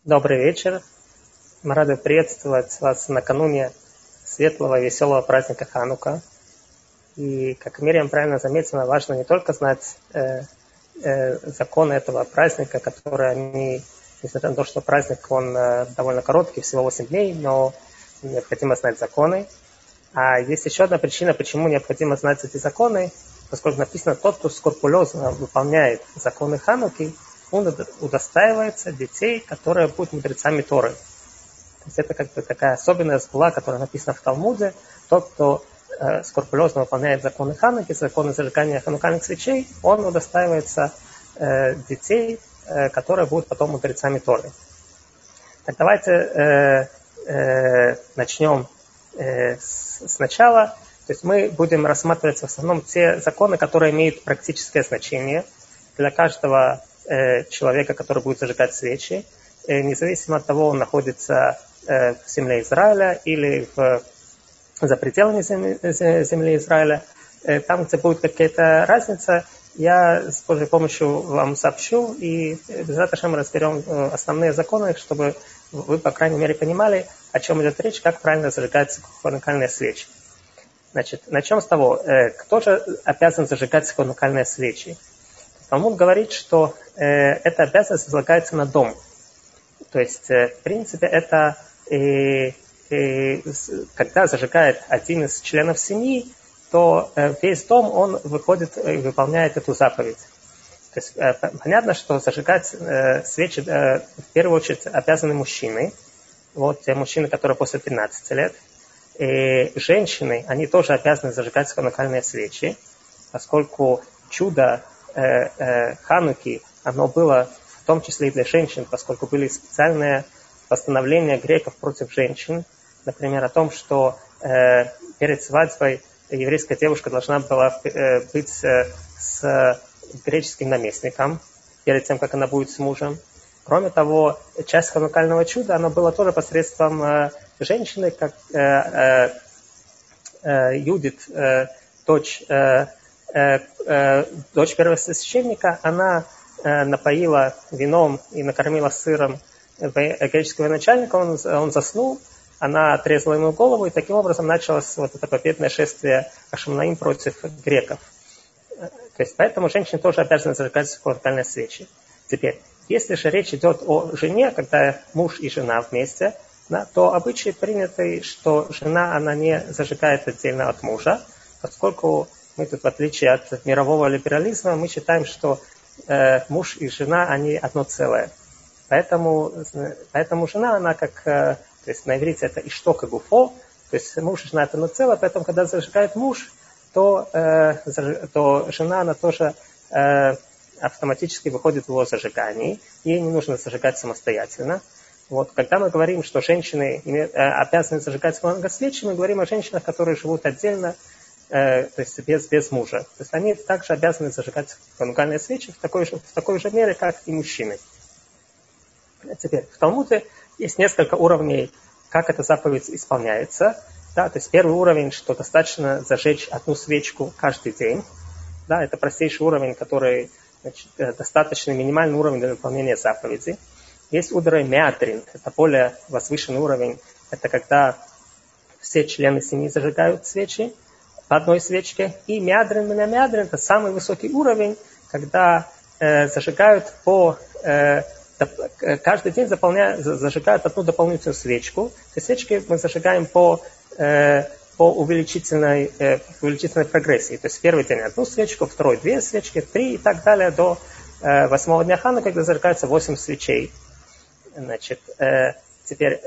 Добрый вечер. Мы рады приветствовать вас накануне светлого, веселого праздника Ханука. И, как Мириам правильно заметила, важно не только знать законы этого праздника, которые они, несмотря на то, что праздник он довольно короткий, всего 8 дней, но необходимо знать законы. А есть еще одна причина, почему необходимо знать эти законы, поскольку написано, тот, кто скрупулезно выполняет законы Хануки, он удостаивается детей, которые будут мудрецами Торы. То есть это как бы такая особенная сгула, которая написана в Талмуде. Тот, кто скрупулезно выполняет законы Хануки, законы зажигания ханукальных свечей, он удостаивается детей, которые будут потом мудрецами Торы. Так давайте начнем сначала. То есть мы будем рассматривать в основном те законы, которые имеют практическое значение для каждого человека, который будет зажигать свечи, независимо от того, он находится в земле Израиля или за пределами земли Израиля. Там, где будет какая-то разница, я с Божьей помощью вам сообщу, и обязательно мы разберем основные законы, чтобы вы, по крайней мере, понимали, о чем идет речь, как правильно зажигать ханукальные свечи. Значит, начнем с того, кто же обязан зажигать ханукальные свечи. Талмуд говорит, что эта обязанность возлагается на дом. То есть, в принципе, это когда зажигает один из членов семьи, то весь дом, он выходит и выполняет эту заповедь. То есть, понятно, что зажигать свечи в первую очередь обязаны мужчины. Вот те мужчины, которые после 13 лет. И женщины, они тоже обязаны зажигать ханукальные свечи, поскольку чудо Хануки, оно было в том числе и для женщин, поскольку были специальные постановления греков против женщин, например, о том, что перед свадьбой еврейская девушка должна была быть с греческим наместником, перед тем, как она будет с мужем. Кроме того, часть ханукального чуда, она была тоже посредством женщины, как Юдит, дочь первосвященника, она напоила вином и накормила сыром греческого начальника, он заснул, она отрезала ему голову, и таким образом началось вот это победное шествие Ашамнаим против греков. То есть поэтому женщины тоже обязаны зажигать ханукальные свечи. Теперь, если же речь идет о жене, когда муж и жена вместе, да, то обычай принятый, что жена, она не зажигает отдельно от мужа, поскольку мы тут, в отличие от мирового либерализма, мы считаем, что муж и жена, они одно целое. Поэтому жена, она как, то есть на иврите это ишток и гуфо, то есть муж и жена это одно целое, поэтому когда зажигает муж, то жена, она тоже автоматически выходит в его зажигании, ей не нужно зажигать самостоятельно. Вот, когда мы говорим, что женщины обязаны зажигать свечи, мы говорим о женщинах, которые живут отдельно, то есть без мужа. То есть они также обязаны зажигать ханукальные свечи в такой же мере, как и мужчины. Теперь, в Талмуде есть несколько уровней, как эта заповедь исполняется. Да, то есть первый уровень, что достаточно зажечь одну свечку каждый день. Да, это простейший уровень, который, значит, достаточно минимальный уровень для выполнения заповеди. Есть уровень меадрин, это более возвышенный уровень. Это когда все члены семьи зажигают свечи по одной свечке. И меадрин это самый высокий уровень, когда зажигают каждый день зажигают одну дополнительную свечку. То есть свечки мы зажигаем по увеличительной прогрессии. То есть в первый день одну свечку, второй две свечки, 3 и так далее до 8-го дня Хануки, когда зажигается 8 свечей. Значит, теперь,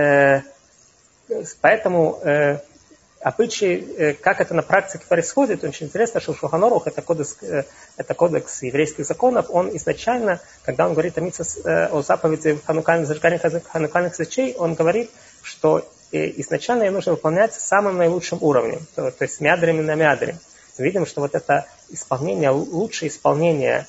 поэтому обычаи, как это на практике происходит, очень интересно, что Шулхан Арух, это кодекс еврейских законов, он изначально, когда он говорит о заповеди зажигания ханукальных свечей, он говорит, что изначально ее нужно выполнять самым наилучшим уровнем, то есть мядрим на мядрим. Мы видим, что вот это исполнение, лучшее исполнение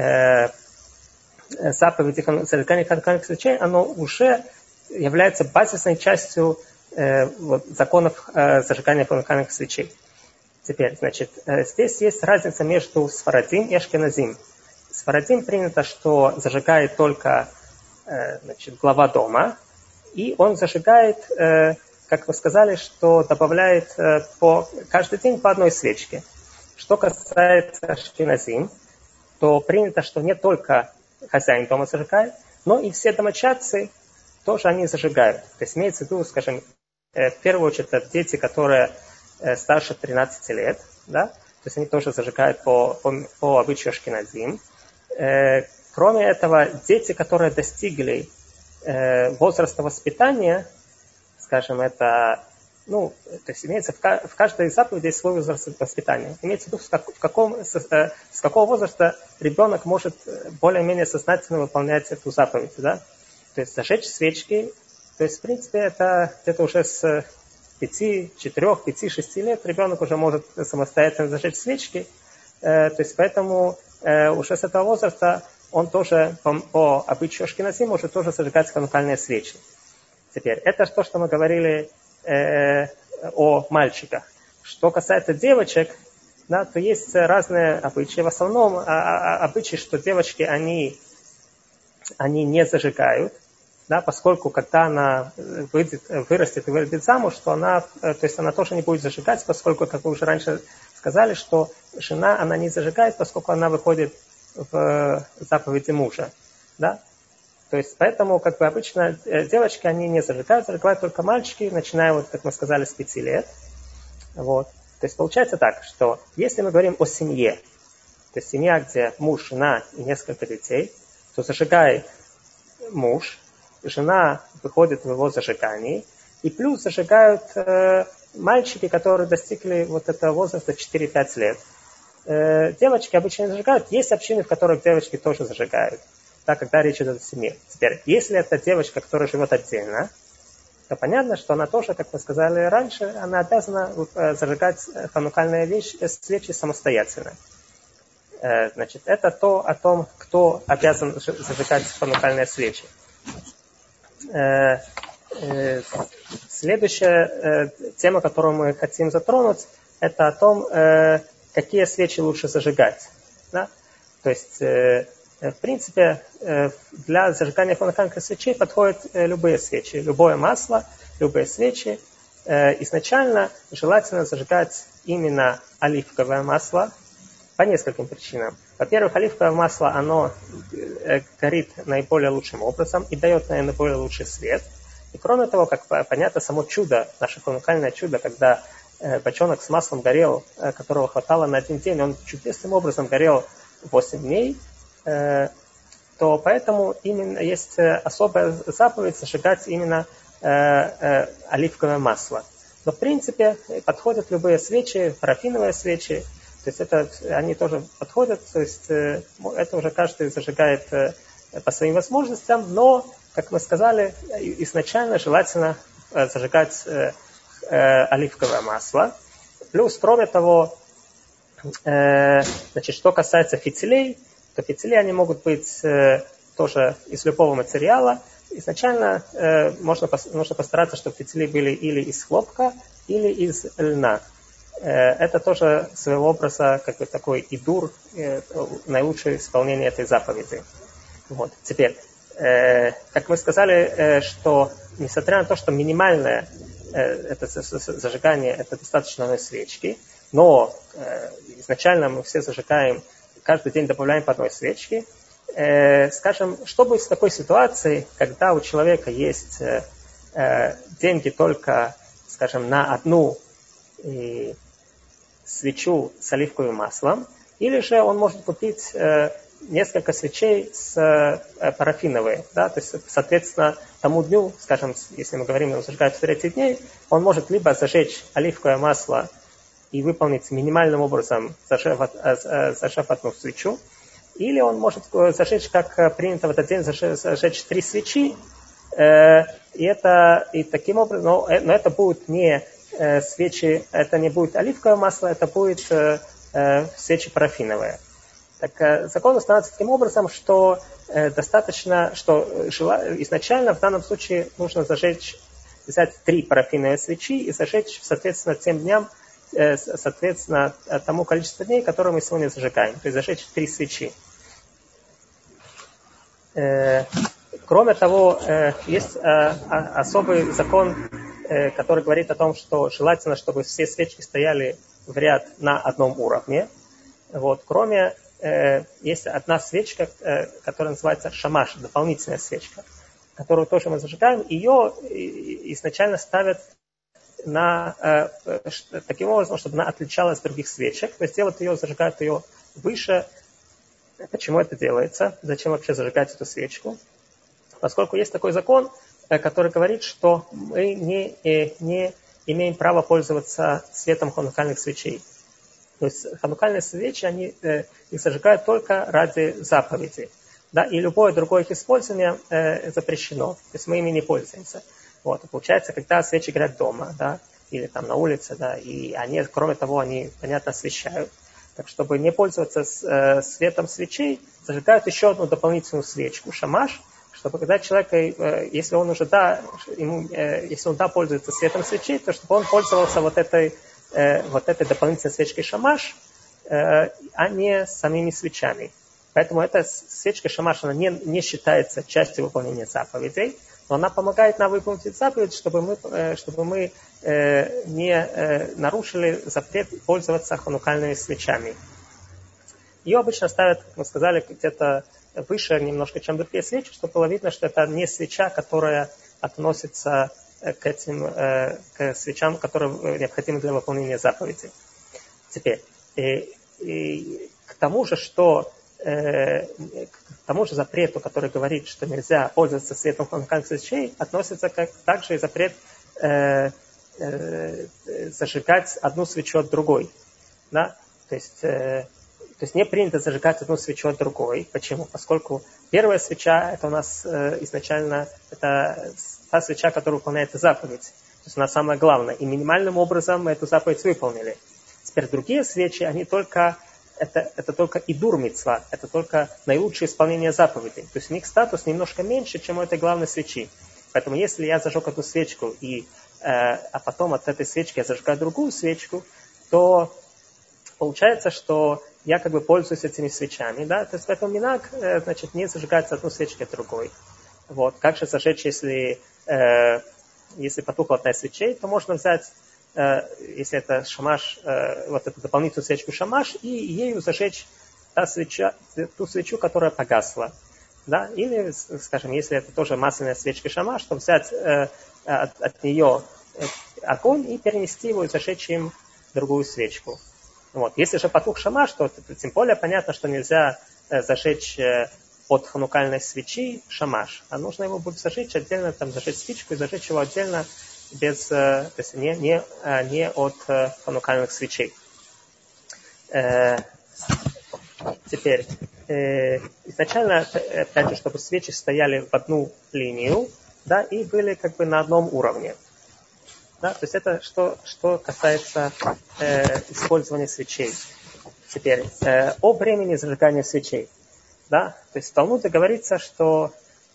заповеди зажигания ханукальных свечей, оно уже является базисной частью законов зажигания ханукальных свечей. Теперь, значит, здесь есть разница между сфарадим и ашкеназим. Сфарадим принято, что зажигает только значит, глава дома, и он зажигает, как вы сказали, что добавляет каждый день по одной свечке. Что касается ашкеназим, то принято, что не только хозяин дома зажигает, но и все домочадцы тоже они зажигают. То есть имеется в виду, скажем, в первую очередь, это дети, которые старше 13 лет, да? То есть они тоже зажигают по обычаю ашкеназим. Кроме этого, дети, которые достигли возраста воспитания, скажем, это, то есть имеется в каждой заповеди есть свой возраст воспитания. Имеется в виду, с какого возраста ребенок может более-менее сознательно выполнять эту заповедь, да? То есть зажечь свечки, то есть, в принципе, это где-то уже с 5, 4, 5, 6 лет ребенок уже может самостоятельно зажечь свечки, то есть поэтому уже с этого возраста он тоже по обычаю ашкеназим может тоже зажигать ханукальные свечи. Теперь, это то, что мы говорили о мальчиках. Что касается девочек, да, то есть разные обычаи. В основном обычаи, что девочки, они не зажигают, да, поскольку когда она вырастет и выйдет замуж, то она тоже не будет зажигать, поскольку, как вы уже раньше сказали, что жена, она не зажигает, поскольку она выходит в заповеди мужа. Да? То есть поэтому, как бы обычно, девочки, они не зажигают только мальчики, начиная, вот, как мы сказали, с 5 лет. Вот. То есть получается так, что если мы говорим о семье, то есть семья, где муж, жена и несколько детей, то зажигает муж, жена выходит в его зажигании, и плюс зажигают мальчики, которые достигли вот этого возраста 4-5 лет. Девочки обычно не зажигают. Есть общины, в которых девочки тоже зажигают, да, когда речь идет о семье. Теперь, если это девочка, которая живет отдельно, то понятно, что она тоже, как мы сказали раньше, она обязана зажигать ханукальные свечи самостоятельно. Значит, это то о том, кто обязан зажигать ханукальные свечи. Следующая тема, которую мы хотим затронуть, это о том, какие свечи лучше зажигать. Да? То есть, в принципе, для зажигания ханукальных свечей подходят любые свечи, любое масло, любые свечи. Изначально желательно зажигать именно оливковое масло по нескольким причинам. Во-первых, оливковое масло, оно горит наиболее лучшим образом и дает наиболее лучший свет. И кроме того, как понятно, само чудо, наше ханукальное чудо, когда бочонок с маслом горел, которого хватало на один день, он чудесным образом горел 8 дней, то поэтому именно есть особая заповедь зажигать именно оливковое масло. Но в принципе подходят любые свечи, парафиновые свечи, то есть это они тоже подходят, то есть это уже каждый зажигает по своим возможностям, но, как мы сказали, изначально желательно зажигать оливковое масло. Плюс, кроме того, значит, что касается фитилей, то фитили они могут быть тоже из любого материала. Изначально нужно постараться, чтобы фитили были или из хлопка, или из льна. Это тоже своего образа как бы такой идур, наилучшее исполнение этой заповеди. Вот. Теперь, как мы сказали, что несмотря на то, что минимальное это зажигание, это достаточно одной свечки, но изначально мы все зажигаем, каждый день добавляем по одной свечке. Скажем, что будет в такой ситуации, когда у человека есть деньги только, скажем, на одну свечу с оливковым маслом, или же он может купить несколько свечей с парафиновые, да, то есть, соответственно, тому дню, скажем, если мы говорим, он зажигает в 30 дней, он может либо зажечь оливковое масло и выполнить минимальным образом, зажав одну свечу, или он может зажечь, как принято в этот день, зажечь 3 свечи, и таким образом, но это будет не свечи, это не будет оливковое масло, это будет свечи парафиновые. Так закон устанавливается таким образом, что достаточно, что изначально в данном случае нужно взять 3 парафиновые свечи и зажечь, соответственно, тем дням, соответственно, тому количеству дней, которые мы сегодня зажигаем. То есть зажечь 3 свечи. Кроме того, есть особый закон, который говорит о том, что желательно, чтобы все свечки стояли в ряд на одном уровне. Вот. Кроме, есть одна свечка, которая называется шамаш, дополнительная свечка, которую тоже мы зажигаем. Ее изначально ставят таким образом, чтобы она отличалась от других свечек. То есть делают ее, зажигают ее выше. Почему это делается? Зачем вообще зажигать эту свечку? Поскольку есть такой закон, который говорит, что мы не имеем права пользоваться светом ханукальных свечей. То есть ханукальные свечи, они их зажигают только ради заповеди. Да, и любое другое их использование запрещено. То есть мы ими не пользуемся. Вот, и получается, когда свечи горят дома, да, или там на улице, да, и они, кроме того, они, понятно, освещают. Так, чтобы не пользоваться светом свечей, зажигают еще одну дополнительную свечку, шамаш, чтобы когда человек, если он уже если он пользуется светом свечей, то чтобы он пользовался вот этой дополнительной свечкой шамаш, а не самими свечами. Поэтому эта свечка шамаш, она не считается частью выполнения заповедей, но она помогает нам выполнить заповедь, чтобы мы не нарушили запрет пользоваться ханукальными свечами. Ее обычно ставят, как мы сказали, где-то выше немножко, чем другие свечи, чтобы было видно, что это не свеча, которая относится к свечам, которые необходимы для выполнения заповедей. Теперь, к тому же запрету, который говорит, что нельзя пользоваться светом ханукальных свечей, относится также и запрет зажигать одну свечу от другой. Да? То есть не принято зажигать одну свечу от другой. Почему? Поскольку первая свеча, это у нас изначально это та свеча, которая выполняет заповедь. То есть она самая главная. И минимальным образом мы эту заповедь выполнили. Теперь другие свечи, они это только идур мицва, это только наилучшее исполнение заповедей. То есть у них статус немножко меньше, чем у этой главной свечи. Поэтому если я зажег эту свечку, а потом от этой свечки я зажигаю другую свечку, то получается, что я как бы пользуюсь этими свечами. Да? То есть поэтому минак, значит, не зажигается одну свечку от другой. Вот. Как же зажечь, если потухла одна из свечей, то можно взять, если это шамаш, вот эту дополнительную свечку шамаш, и ею зажечь ту свечу, которая погасла. Да? Или, скажем, если это тоже масляная свечка шамаш, то взять от нее огонь и перенести его и зажечь им другую свечку. Вот. Если же потух шамаш, то тем более понятно, что нельзя зажечь от ханукальной свечи шамаш, а нужно его будет зажечь отдельно, там, зажечь спичку и зажечь его отдельно, то есть не от ханукальных свечей. Теперь, изначально, опять же, чтобы свечи стояли в одну линию, да, и были как бы на одном уровне. Да, то есть это что касается использования свечей. Теперь, о времени зажигания свечей. Да? То есть в Талмуде говорится, что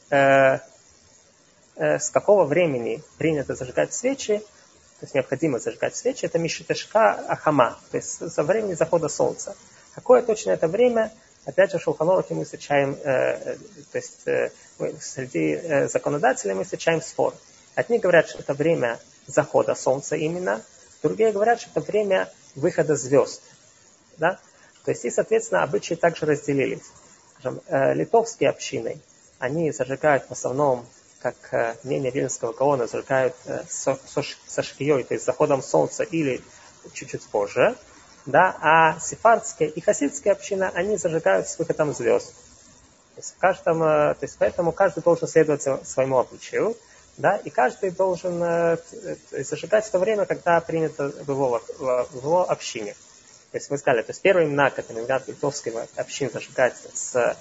с какого времени принято зажигать свечи, то есть необходимо зажигать свечи, это мишитешка ахама, то есть со времени захода солнца. Какое точно это время? Опять же, в Шулхан Арухе мы встречаем, то есть среди законодателей мы встречаем спор. Одни говорят, что это время захода солнца именно, другие говорят, что это время выхода звезд. Да? То есть и, соответственно, обычаи также разделились. Скажем, литовские общины, они зажигают в основном, как мнение Вильнского Гаона, зажигают со шкией, то есть заходом солнца или чуть-чуть позже. Да? А сефардская и хасидская община, они зажигают с выходом звезд. То есть поэтому каждый должен следовать своему обычаю. Да, и каждый должен зажигать в то время, когда принято в его общине. То есть мы сказали, то есть первый минак, это минак литовской общины зажигать с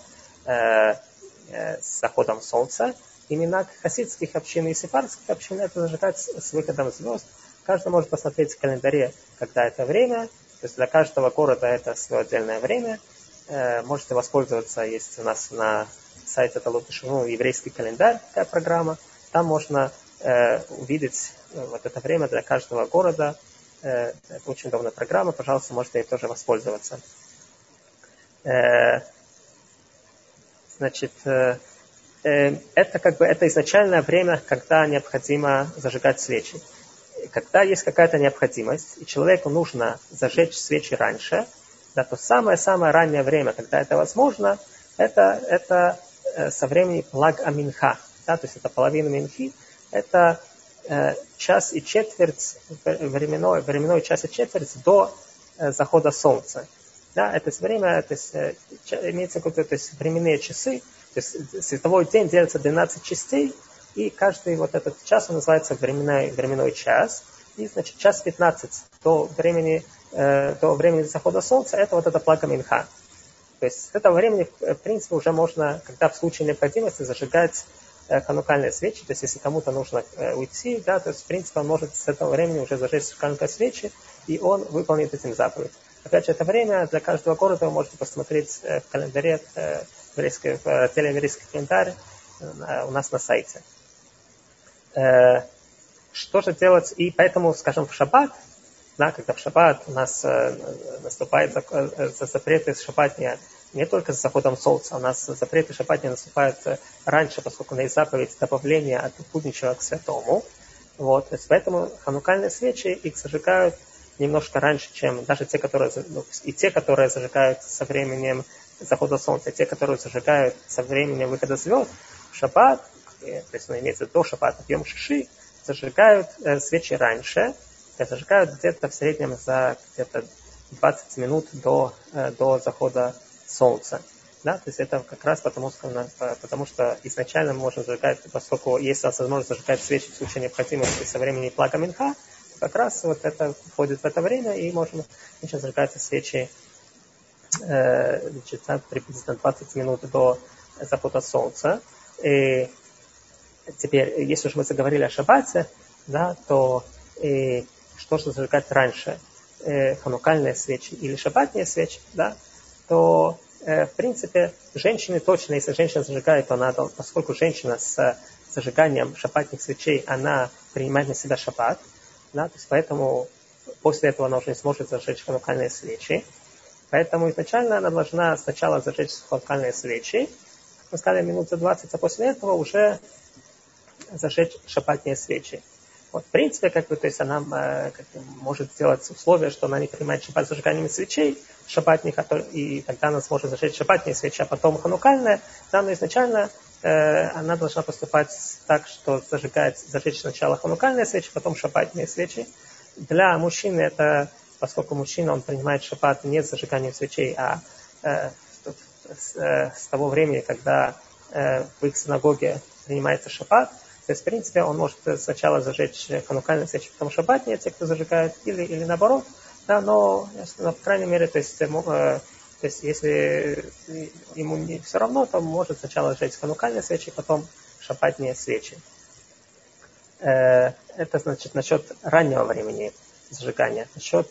заходом солнца, и минак хасидских общин и сефардских общин это зажигать с выходом звезд. Каждый может посмотреть в календаре, когда это время, то есть для каждого города это свое отдельное время. Можете воспользоваться, есть у нас на сайте Талут Шуну еврейский календарь, такая программа. Там можно увидеть вот это время для каждого города. Это очень удобная программа. Пожалуйста, можете ей тоже воспользоваться. Значит, это изначальное время, когда необходимо зажигать свечи. Когда есть какая-то необходимость, и человеку нужно зажечь свечи раньше, да, то самое-самое раннее время, когда это возможно, это со времени плаг аминха, да, то есть это половина минхи, это час и четверть, временной час и четверть до захода солнца. Да, это время, то есть, имеется в виду, то есть временные часы, то есть световой день делится 12 частей, и каждый вот этот час он называется временной час. И, значит, час 15 до времени захода солнца, это вот это плага минха. То есть с этого времени, в принципе, уже можно, когда в случае необходимости, зажигать ханукальные свечи. То есть если кому-то нужно уйти, да, то есть, в принципе, он может с этого времени уже зажечь ханукальные свечи, и он выполнит этим заповедь. Опять же, это время для каждого города вы можете посмотреть в календаре, в телееврейский календарь у нас на сайте. Что же делать? И поэтому, скажем, в шаббат, да, когда в шаббат у нас наступает запреты шаббатния не только с заходом солнца, у нас запреты шаббатния наступают раньше, поскольку есть заповедь добавления от будничего к святому. Вот, то есть поэтому ханукальные свечи их зажигают немножко раньше, чем даже те, которые зажигают со временем захода солнца, и те, которые зажигают со временем выхода звезд, в шаббат, то есть имеется до шаббата, в Йом Шиши, зажигают свечи раньше, зажигают где-то в среднем за где-то 20 минут до захода солнца. Да? То есть это как раз потому что изначально мы можем зажигать, поскольку есть возможность зажигать свечи в случае необходимости со времени плага минха, как раз вот это входит в это время, и можно начать зажигать свечи приблизительно 20 минут до захода солнца. И теперь, если уж мы заговорили о шаббате, да, то что же зажигать раньше, ханукальные свечи или шаббатные свечи, да, то в принципе женщины точно, если женщина зажигает, то она, поскольку женщина с зажиганием шаббатных свечей, она принимает на себя шаббат, да, то есть поэтому после этого она уже не сможет зажечь ханукальные свечи. Поэтому изначально она должна сначала зажечь ханукальные свечи, как мы сказали, минут за 20, а после этого уже зажечь шаббатные свечи. Вот, в принципе, то есть она может сделать условие, что она не принимает шаббат с зажиганием свечей шаббатных, и тогда она сможет зажечь шаббатные свечи, а потом ханукальные. Да, но изначально она должна поступать так, что зажечь сначала ханукальные свечи, потом шаббатные свечи. Для мужчины это, поскольку мужчина, он принимает шаббат не с зажиганием свечей, а с того времени, когда в их синагоге принимается шаббат. То есть, в принципе, он может сначала зажечь ханукальные свечи, потом шаббатные, те, кто зажигает, или наоборот. Да, но, по крайней мере, то есть если ему не все равно, то может сначала зажечь ханукальные свечи, потом шаббатные свечи. Это значит насчет раннего времени зажигания. Насчет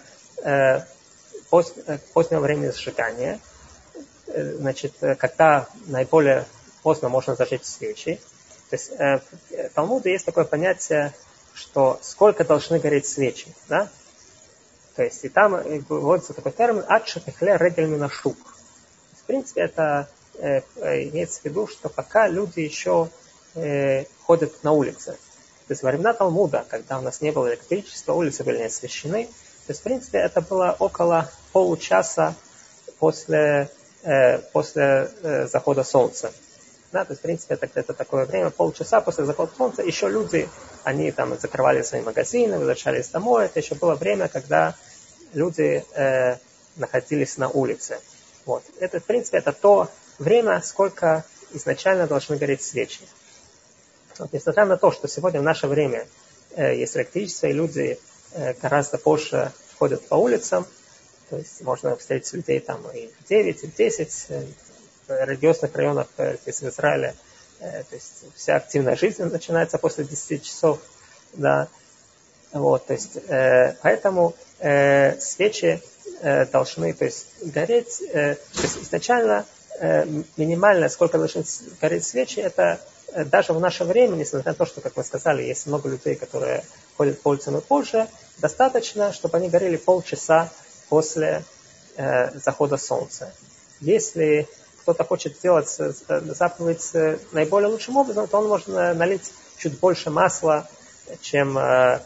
позднего времени зажигания, значит, когда наиболее поздно можно зажечь свечи. То есть в Талмуде есть такое понятие, что сколько должны гореть свечи, да? То есть и там вводится такой термин «ад-шатехле регель минашук». В принципе, это имеется в виду, что пока люди еще ходят на улице. То есть во времена Талмуда, когда у нас не было электричества, улицы были не освещены, то есть в принципе это было около получаса после захода солнца. Да, то есть, в принципе, это такое время, полчаса после захода солнца, еще люди, они там закрывали свои магазины, возвращались домой. Это еще было время, когда люди находились на улице. Вот. Это, в принципе, это то время, сколько изначально должны гореть свечи. Вот, несмотря на то, что сегодня в наше время есть электричество, и люди гораздо позже ходят по улицам, то есть можно встретить людей там и в 9, и в 10, в религиозных районах, если в Израиле, то есть вся активная жизнь начинается после 10 часов, да, вот, то есть, поэтому свечи должны, то есть, гореть, то есть изначально минимально, сколько должны гореть свечи, это даже в наше время, несмотря на то, что, как мы сказали, есть много людей, которые ходят по улицам и позже, достаточно, чтобы они горели полчаса после захода солнца. Если кто-то хочет сделать заповедь наиболее лучшим образом, то он может налить чуть больше масла, чем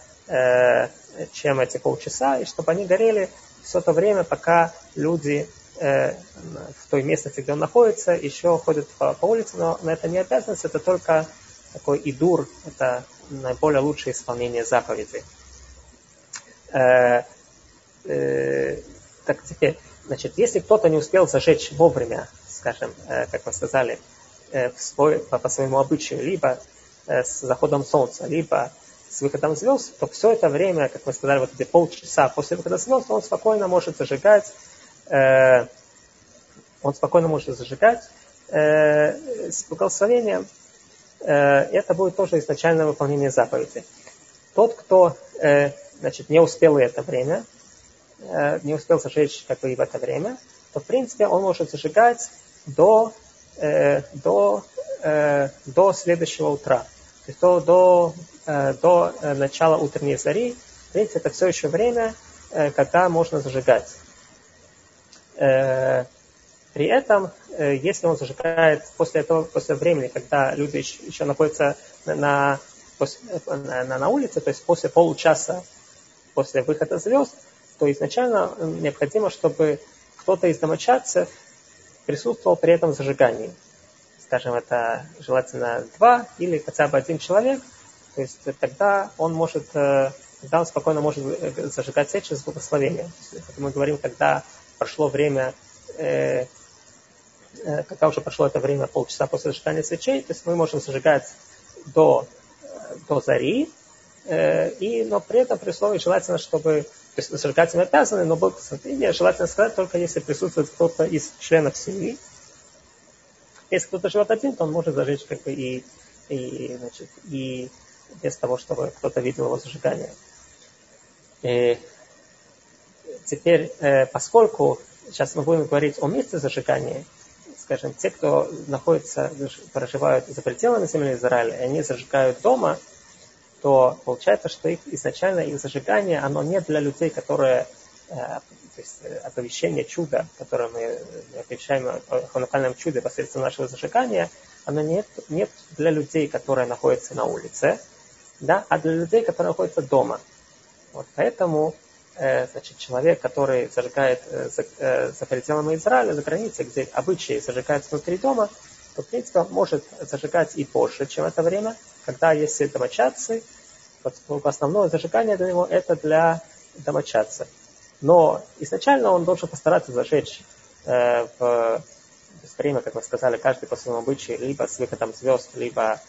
эти полчаса, и чтобы они горели все то время, пока люди в той местности, где он находится, еще ходят по улице, но это не обязанность, это только такой идур, это наиболее лучшее исполнение заповедей. Так теперь, значит, если кто-то не успел зажечь вовремя, скажем, как мы сказали, по своему обычаю, либо с заходом солнца, либо с выходом звезд, то все это время, как мы сказали, вот эти полчаса после выхода звезд, он спокойно может зажигать с благословением. Это будет тоже изначальное выполнение заповеди. Тот, кто не успел это время, не успел зажечь как бы и в это время, то в принципе он может зажигать до следующего утра. То есть до начала утренней зари. В принципе, это все еще время, когда можно зажигать. При этом, если он зажигает после времени, когда люди еще находятся на улице, то есть после получаса после выхода звезд, то изначально необходимо, чтобы кто-то из домочадцев присутствовал при этом зажигании. Скажем, это желательно 2 или хотя бы 1 человек. То есть тогда он спокойно может зажигать свечи с благословением. Мы говорим, когда прошло время, когда уже прошло это время полчаса после зажигания свечей, то есть мы можем зажигать до зари, но при этом при условии желательно, чтобы, то есть зажигать мы обязаны, но благословение желательно сказать только если присутствует кто-то из членов семьи. Если кто-то живет один, то он может зажечь как бы и без того, чтобы кто-то видел его зажигание. Теперь, поскольку сейчас мы будем говорить о месте зажигания, скажем, те, кто проживают за пределами земли Израиля, и они зажигают дома, то получается, что их зажигание, оно не для людей, которые, то есть оповещение чуда, которое мы оповещаем о ханукальном чуде посредством нашего зажигания, оно нет для людей, которые находятся на улице, да, а для людей, которые находятся дома. Вот поэтому человек, который зажигает за пределами Израиля, за границей, где обычаи зажигаются внутри дома, то, в принципе, может зажигать и позже, чем это время, когда есть домочадцы. Основное зажигание для него это для домочадцев. Но изначально он должен постараться зажечь в время, как мы сказали, каждый по своему обычаю, либо с выходом звезд, либо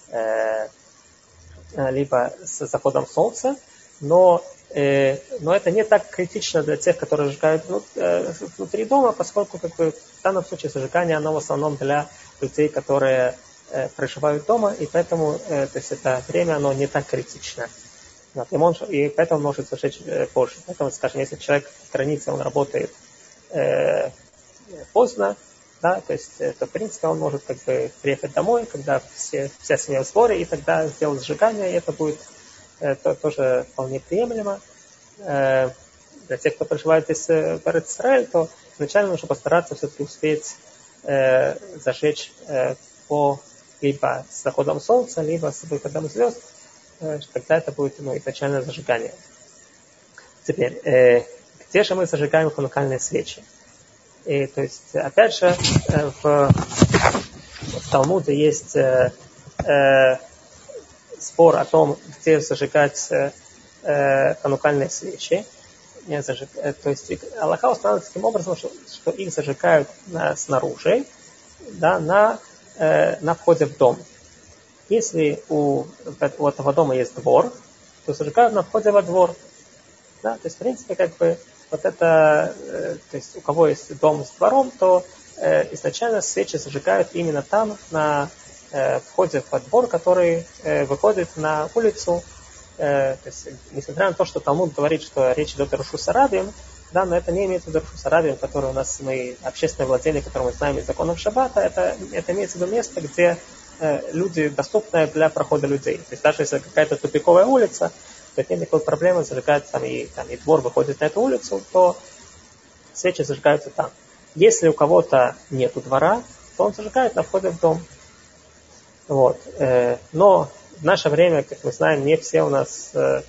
с заходом солнца. Но это не так критично для тех, которые зажигают внутри дома, поскольку в данном случае зажигание, оно в основном для людей, которые проживают дома, и поэтому то есть это время, оно не так критично. И поэтому может зажечь позже. Поэтому, скажем, если человек в границе, он работает поздно, да, то в принципе он может приехать домой, когда вся семья в сборе, и тогда сделать зажигание, и это будет тоже вполне приемлемо. Для тех, кто проживает здесь в Израиле, то изначально нужно постараться все-таки успеть зажечь либо с заходом солнца, либо с выходом звезд, тогда это будет изначальное зажигание. Теперь, где же мы зажигаем ханукальные свечи? И, то есть, опять же, в Талмуде есть спор о том, где зажигать ханукальные свечи. То есть Аллаха устанавливает таким образом, что их зажигают снаружи, да, на входе в дом. Если у этого дома есть двор, то зажигают на входе во двор. Да, то есть, в принципе, то есть у кого есть дом с двором, то изначально свечи зажигают именно там, на входе во двор, который выходит на улицу. То есть, несмотря на то, что Талмуд говорит, что речь идет о Рушус Арабием, да, но это не имеется в виду Рушус Арабием, который у нас общественное владение, которое мы знаем из законов Шаббата, это имеется в виду место, где люди доступны для прохода людей. То есть даже если какая-то тупиковая улица, то нет никакой проблемы зажигать и двор выходит на эту улицу, то свечи зажигаются там. Если у кого-то нету двора, то он зажигает на входе в дом. Вот. Но в наше время, как мы знаем, не все у нас...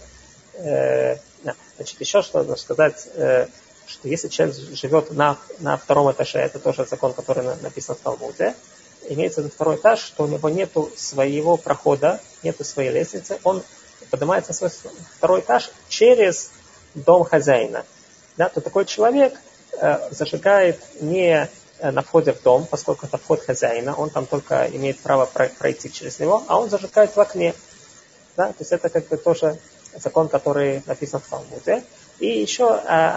Значит, еще что нужно сказать, что если человек живет на втором этаже, это тоже закон, который написан в Талмуде, имеется в виду второй этаж, что у него нету своего прохода, нету своей лестницы, он поднимается на свой второй этаж через дом хозяина. Да, то такой человек зажигает не на входе в дом, поскольку это вход хозяина, он там только имеет право пройти через него, а он зажигает в окне. Да, то есть это как бы тоже закон, который написан в Талмуде. И еще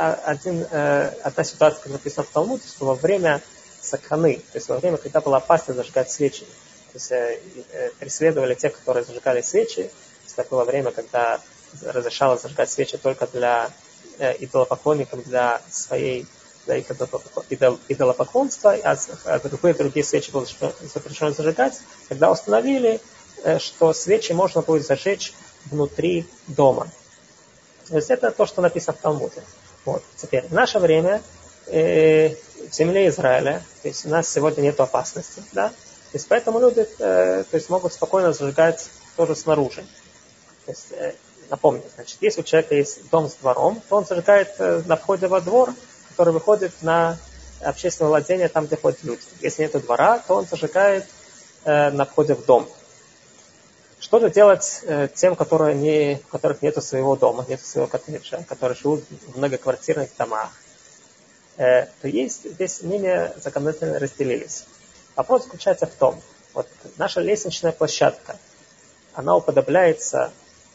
одна ситуация, как написано в Талмуде, что во время саканы, то есть во время, когда было опасно зажигать свечи, то есть преследовали тех, которые зажигали свечи, то есть это было время, когда разрешалось зажигать свечи только для идолопоклонников, для их идолопоклонства, а любые другие свечи было запрещено зажигать, когда установили, что свечи можно будет зажечь внутри дома. То есть это то, что написано в Талмуде. Вот. Теперь, в наше время в земле Израиля, то есть у нас сегодня нет опасности, да? То есть поэтому люди могут спокойно зажигать тоже снаружи. То есть, напомню, значит, если у человека есть дом с двором, то он зажигает на входе во двор, который выходит на общественное владение, там, где ходят люди. Если нет двора, то он зажигает на входе в дом. Что же делать тем, у которых нет своего дома, нет своего коттеджа, которые живут в многоквартирных домах? То есть здесь мнения законодательно разделились. Вопрос заключается в том, вот наша лестничная площадка, она уподобляется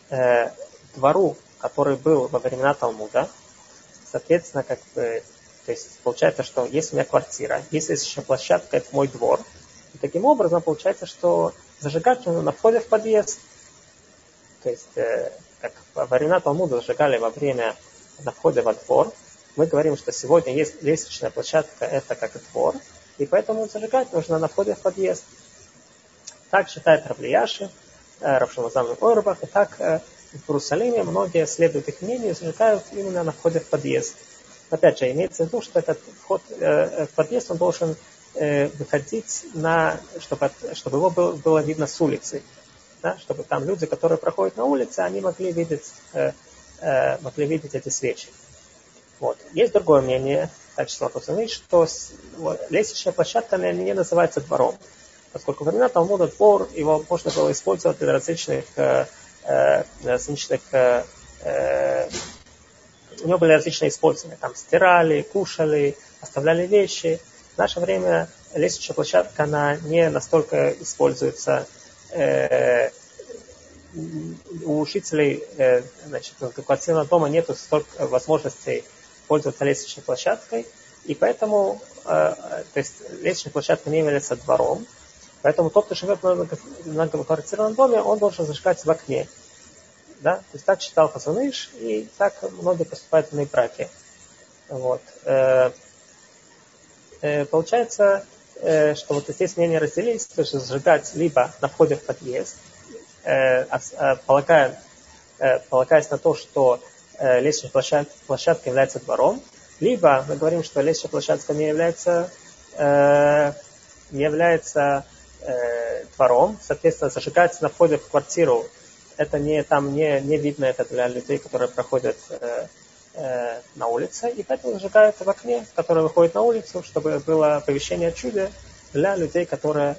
двору, который был во времена Талмуда. Соответственно, то есть получается, что если у меня квартира, если есть еще площадка, это мой двор. И таким образом получается, что зажигать нужно на входе в подъезд. То есть, как во времена Талмуда зажигали на входе во двор, мы говорим, что сегодня есть лестничная площадка, это как и двор, и поэтому зажигать нужно на входе в подъезд. Так считает Рав Элияши, Рав Шимон Ойрбах, и так в Иерусалиме многие следуют их мнению и зажигают именно на входе в подъезд. Опять же, имеется в виду, что этот вход в подъезд он должен выходить чтобы его было видно с улицы, да, чтобы там люди, которые проходят на улице, они могли видеть эти свечи. Вот. Есть другое мнение, что лестничная площадка не называется двором, поскольку во времена Талмуда двор, его можно было использовать для различных у него были различные использования, там стирали, кушали, оставляли вещи. В наше время лестничная площадка, она не настолько используется у жителей, квартирного дома нет столько возможностей пользоваться лестничной площадкой, и поэтому, то есть лестничная площадка не является двором, поэтому тот, кто живет в многоквартирном доме, он должен зажигать в окне. Да? То есть так считал Хазон Иш, и так многие поступают в браке. Вот. Получается, что вот здесь мнения разделились, то есть зажигать либо на входе в подъезд, полагаясь на то, что лестничная площадка является двором, либо мы говорим, что лестничная площадка не является двором, соответственно, зажигать на входе в квартиру, это не видно это для людей, которые проходят на улице, и поэтому зажигают в окне, которое выходит на улицу, чтобы было оповещение о чуде для людей, которые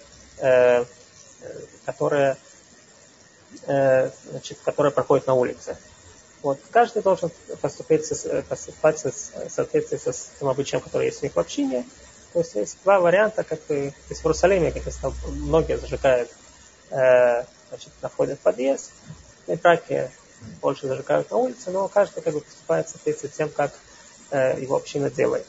проходят на улице. Вот. Каждый должен поступать в соответствии с тем обычаем, который есть у них в общине. То есть есть два варианта, то есть в Иерусалиме, как я сказал, многие зажигают, на входе в подъезд, в браке больше зажигают на улице, но каждый поступает в соответствии с тем, как его община делает.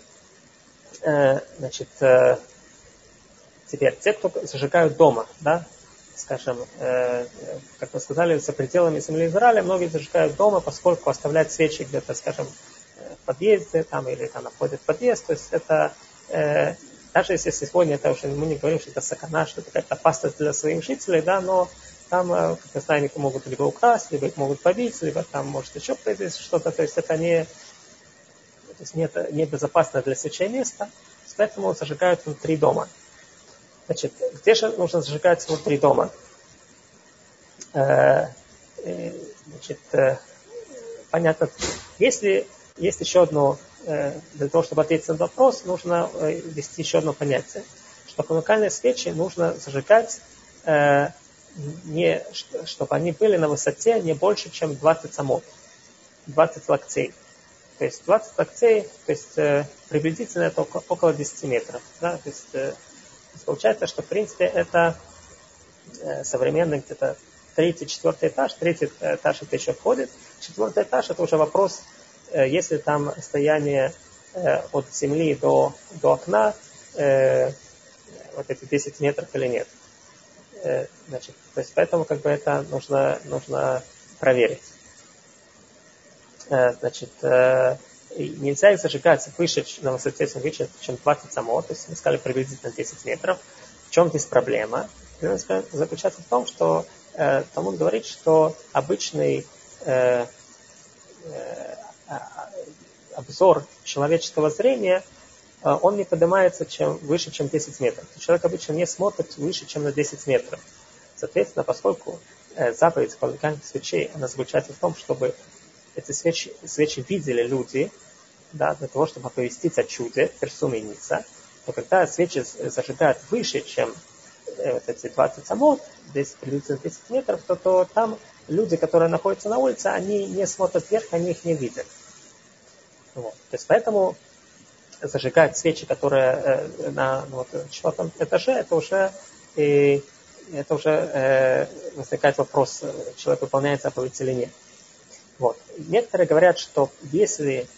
Теперь, те, кто зажигают дома, да, скажем, как мы сказали, за пределами земли Израиля, многие зажигают дома, поскольку оставлять свечи где-то, скажем, в подъезде там, или там на входе в подъезд, то есть это, даже если сегодня это уже мы не говорим, что это сакана, что это какая-то опасность для своих жителей, да, но там, как мы знаем, их могут либо украсть, либо их могут побить, либо там может еще произойти что-то, то есть это не безопасное для свечей место, поэтому зажигают внутри дома. Значит, где же нужно зажигать внутри дома? Значит, понятно. Если есть еще одно, для того, чтобы ответить на этот вопрос, нужно ввести еще одно понятие, что ханукальные свечи нужно зажигать, чтобы они были на высоте не больше, чем 20 самот, 20 локтей. То есть 20 локтей, то есть приблизительно это около 10 метров. Да? То есть получается, что в принципе это современный где-то третий-четвертый этаж. Третий этаж это еще входит. Четвертый этаж это уже вопрос, если там расстояние от земли до окна вот эти 10 метров или нет. Значит, то есть поэтому как бы это нужно проверить. Значит, нельзя их зажигать выше на высоте, чем 20 самот, то есть мы сказали приблизительно 10 метров. В чем здесь проблема? Проблема заключается в том, что Талмуд говорит, что обычный обзор человеческого зрения, он не поднимается выше, чем 10 метров. Человек обычно не смотрит выше, чем на 10 метров. Соответственно, поскольку заповедь ханукальных свечей, она заключается в том, чтобы эти свечи видели люди, да, для того, чтобы оповестить о чуде, персуме ница, то когда свечи зажигают выше, чем вот эти 20 самот, приблизительно 10 метров, то там люди, которые находятся на улице, они не смотрят вверх, они их не видят. Вот. То есть поэтому зажигать свечи, которые на четвертом этаже, это уже возникает вопрос, человек выполняет заповедь или нет. Вот. Некоторые говорят, что если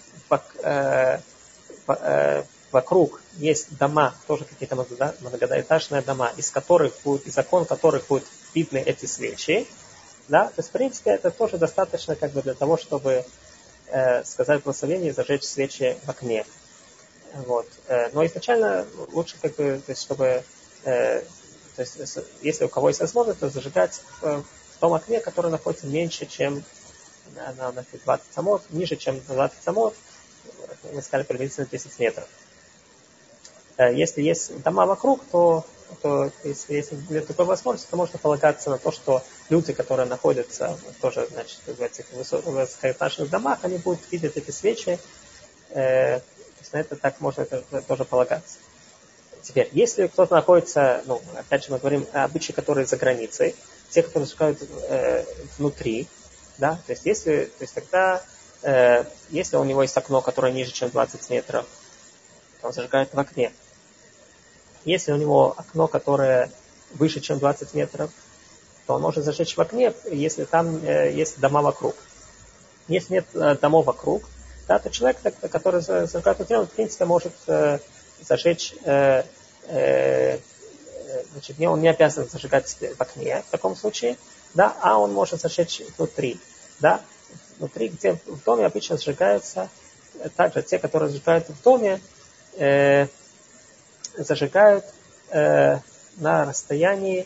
вокруг есть дома, тоже какие-то многоэтажные дома, из окон которых будут видны эти свечи, да, то есть, в принципе, это тоже достаточно как бы для того, чтобы сказать благословение и зажечь свечи в окне. Вот. Но изначально лучше, как бы, то есть, чтобы, то есть, если у кого есть возможность, то зажигать в том окне, которое находится меньше, чем на 20 самот, ниже, чем 20 самот, мы сказали приблизительно 10 метров. Если есть дома вокруг, то если нет такой возможности, то можно полагаться на то, что люди, которые находятся тоже, значит, в этих высокоэтажных домах, они будут видеть эти свечи. То есть на это так можно тоже полагаться. Теперь, если кто-то находится, опять же мы говорим о обычаях, которые за границей, те, которые зажигают внутри, да, то есть тогда, если у него есть окно, которое ниже, чем 20 метров, то он зажигает в окне. Если у него окно, которое выше, чем 20 метров, то он может зажечь в окне, если там есть дома вокруг. Если нет домов вокруг, да, то человек, который зажигает внутри, он в принципе может зажечь, значит, он не обязан зажигать в окне в таком случае, да, а он может зажечь внутри. Да. Внутри, где в доме обычно зажигаются, также те, которые зажигают в доме, зажигают на расстоянии,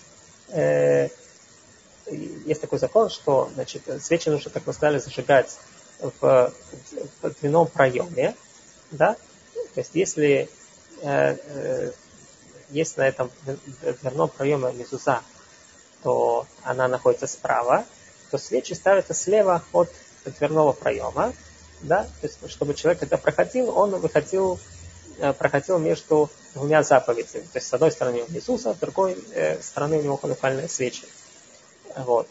есть такой закон, что, значит, свечи нужно, как мы сказали, зажигать в дверном проеме, да, то есть если есть на этом дверном проеме мезуза, то она находится справа, то свечи ставятся слева от дверного проема, да, то есть чтобы человек, когда проходил, он проходил между двумя заповедями. То есть с одной стороны у него мезуза, с другой стороны у него ханукальные свечи. Вот.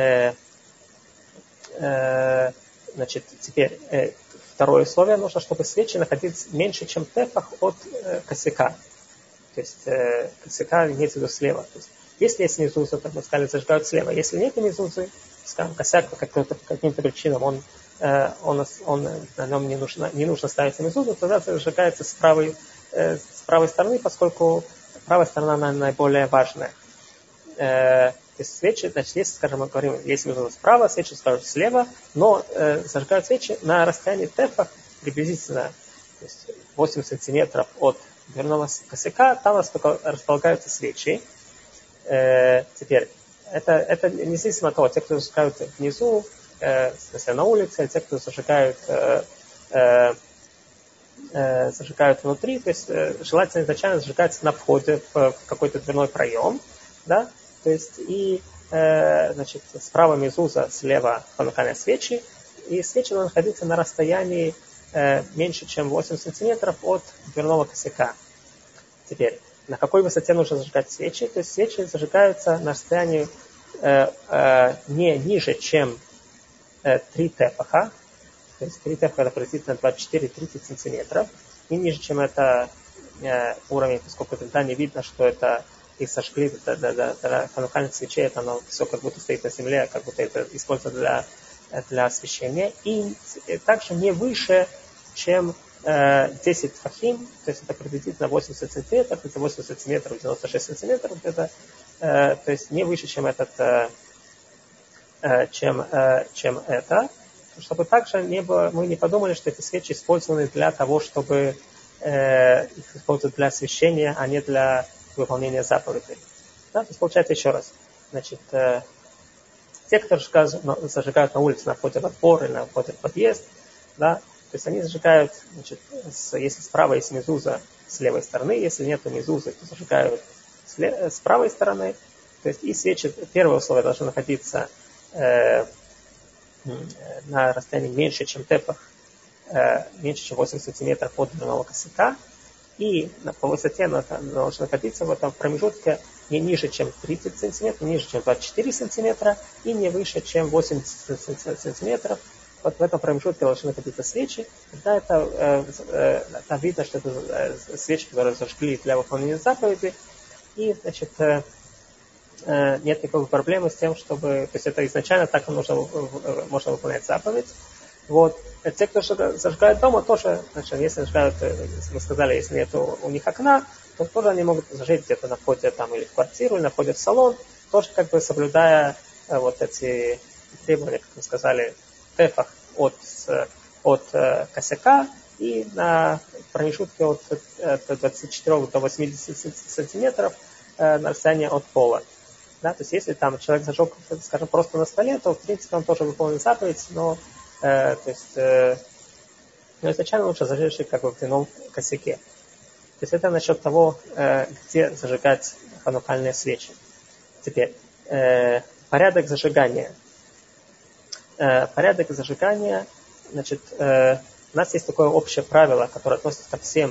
Значит, теперь второе условие нужно, чтобы свечи находились меньше, чем тефах от косяка. То есть косяка имеется в виду слева. То есть, если есть мезуза, то мы сказали, зажигают слева. Если нет мезузы, скажем, косяк по каким-то причинам, на нем не нужно ставить мезузу, тогда зажигается с правой стороны, поскольку правая сторона она наиболее важная. То есть свечи, значит, если, скажем, мы говорим, если мезуза справа, свечи ставят слева, но зажигают свечи на расстоянии тефа приблизительно, то есть 8 сантиметров от дверного косяка, там располагаются свечи. Теперь, это независимо от того, те, кто зажигают внизу, в смысле на улице, те, кто зажигают зажигают внутри, то есть желательно изначально зажигать на входе в какой-то дверной проем, да, то есть и значит, справа мезуза, слева ханукальные свечи, и свечи должны находиться на расстоянии меньше, чем 8 сантиметров от дверного косяка. Теперь, на какой высоте нужно зажигать свечи? То есть свечи зажигаются на расстоянии не ниже, чем 3 тефаха, то есть 3 тефаха это приблизительно 24-30 сантиметров, и ниже, чем это уровень, поскольку тогда не видно, что это их сожгли до ханукальных свечей, это оно все как будто стоит на земле, как будто это используется для освещения, и также не выше, чем 10 фахим, то есть это приблизительно 80 сантиметров, это 80 сантиметров, 96 сантиметров, это, то есть не выше, чем чем это, чтобы также не было, мы не подумали, что эти свечи использованы для того, чтобы их использовать для освещения, а не для выполнения заповедей. Да? То есть получается еще раз. Значит, те, кто зажигают на улице, на входе во двор или на входе в подъезд, да, то есть они зажигают, значит, если справа есть мезуза, с левой стороны, если нет мезузы, то зажигают с правой стороны. То есть и свечи, первое условие должно находиться на расстоянии меньше, чем тефах, меньше, чем 8 сантиметров от дверного косяка, и по высоте она должна находиться в этом промежутке не ниже, чем 30 сантиметров, не ниже, чем 24 сантиметра, и не выше, чем 80 сантиметров. Вот в этом промежутке должны находиться свечи. Тогда там видно, что это свечи, которые зажгли для выполнения заповеди, и, значит, нет никакой проблемы с тем, чтобы... То есть это изначально так можно выполнять заповедь. Вот. Те, кто зажигают дома, тоже, значит, если зажигают, мы сказали, если нет у них окна, то тоже они могут зажечь где-то на входе там, или в квартиру, или на входе в салон, тоже как бы соблюдая вот эти требования, как мы сказали, тефах от косяка и на промежутке от 24 до 80 сантиметров на расстоянии от пола. Да, то есть если там человек зажег, скажем, просто на столе, то в принципе он тоже выполнит заповедь, но изначально лучше зажечь как бы в дверном косяке. То есть это насчет того, где зажигать ханукальные свечи. Теперь, порядок зажигания. Порядок зажигания, значит, у нас есть такое общее правило, которое относится ко всем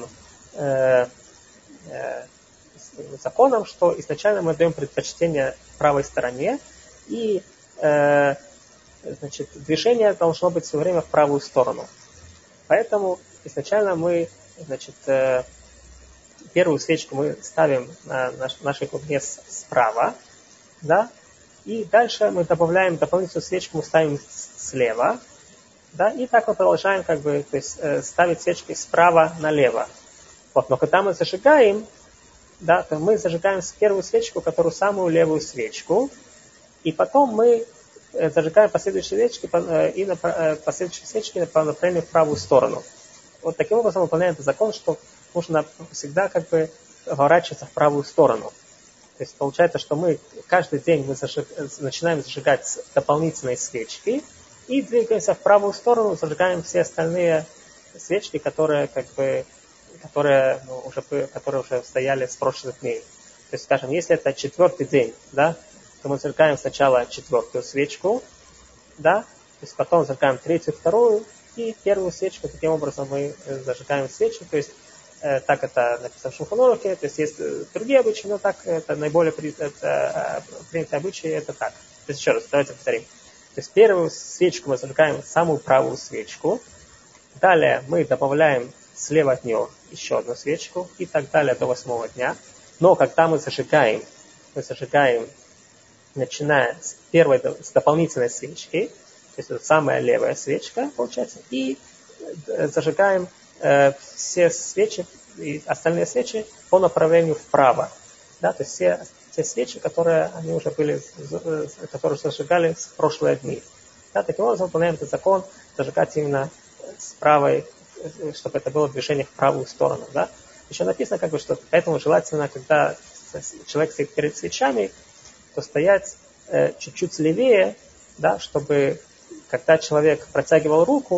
законам, что изначально мы даем предпочтение правой стороне, и значит, движение должно быть все время в правую сторону. Поэтому изначально мы, значит, первую свечку мы ставим на нашей клубне справа, да, и дальше мы добавляем дополнительную свечку, мы ставим слева, да, и так мы продолжаем как бы, то есть, ставить свечки справа налево. Вот, но когда мы зажигаем, да, то мы зажигаем первую свечку, которую самую левую свечку, и потом мы зажигаем последующие свечки и последующие свечки по направлению в правую сторону. Вот таким образом выполняем этот закон, что нужно всегда как бы поворачиваться в правую сторону. То есть получается, что мы каждый день мы начинаем зажигать дополнительные свечки и двигаемся в правую сторону, зажигаем все остальные свечки, которые уже стояли с прошлых дней. То есть, скажем, если это 4-й день, да, то мы зажигаем сначала 4-ю свечку, да, то есть потом зажигаем 3-ю, 2-ю и 1-ю свечку. Таким образом мы зажигаем свечи. То есть так это написано в Шулхан Арухе, то есть есть другие обычаи, но так это наиболее принятые обычаи, это так. То есть еще раз, давайте повторим. То есть первую свечку мы зажигаем самую правую свечку, далее мы добавляем слева от нее еще одну свечку и так далее до 8-го дня. Но когда мы зажигаем, начиная с дополнительной свечки, то есть это самая левая свечка, получается, и зажигаем все свечи и остальные свечи по направлению вправо. Да, то есть все те свечи, которые они уже были, которые зажигали в прошлые дни. Да, таким образом выполняем этот закон, зажигать именно с правой, чтобы это было движение в правую сторону. Да. Еще написано, как бы, что поэтому желательно, когда человек стоит перед свечами, то стоять чуть-чуть левее, да, чтобы когда человек протягивал руку,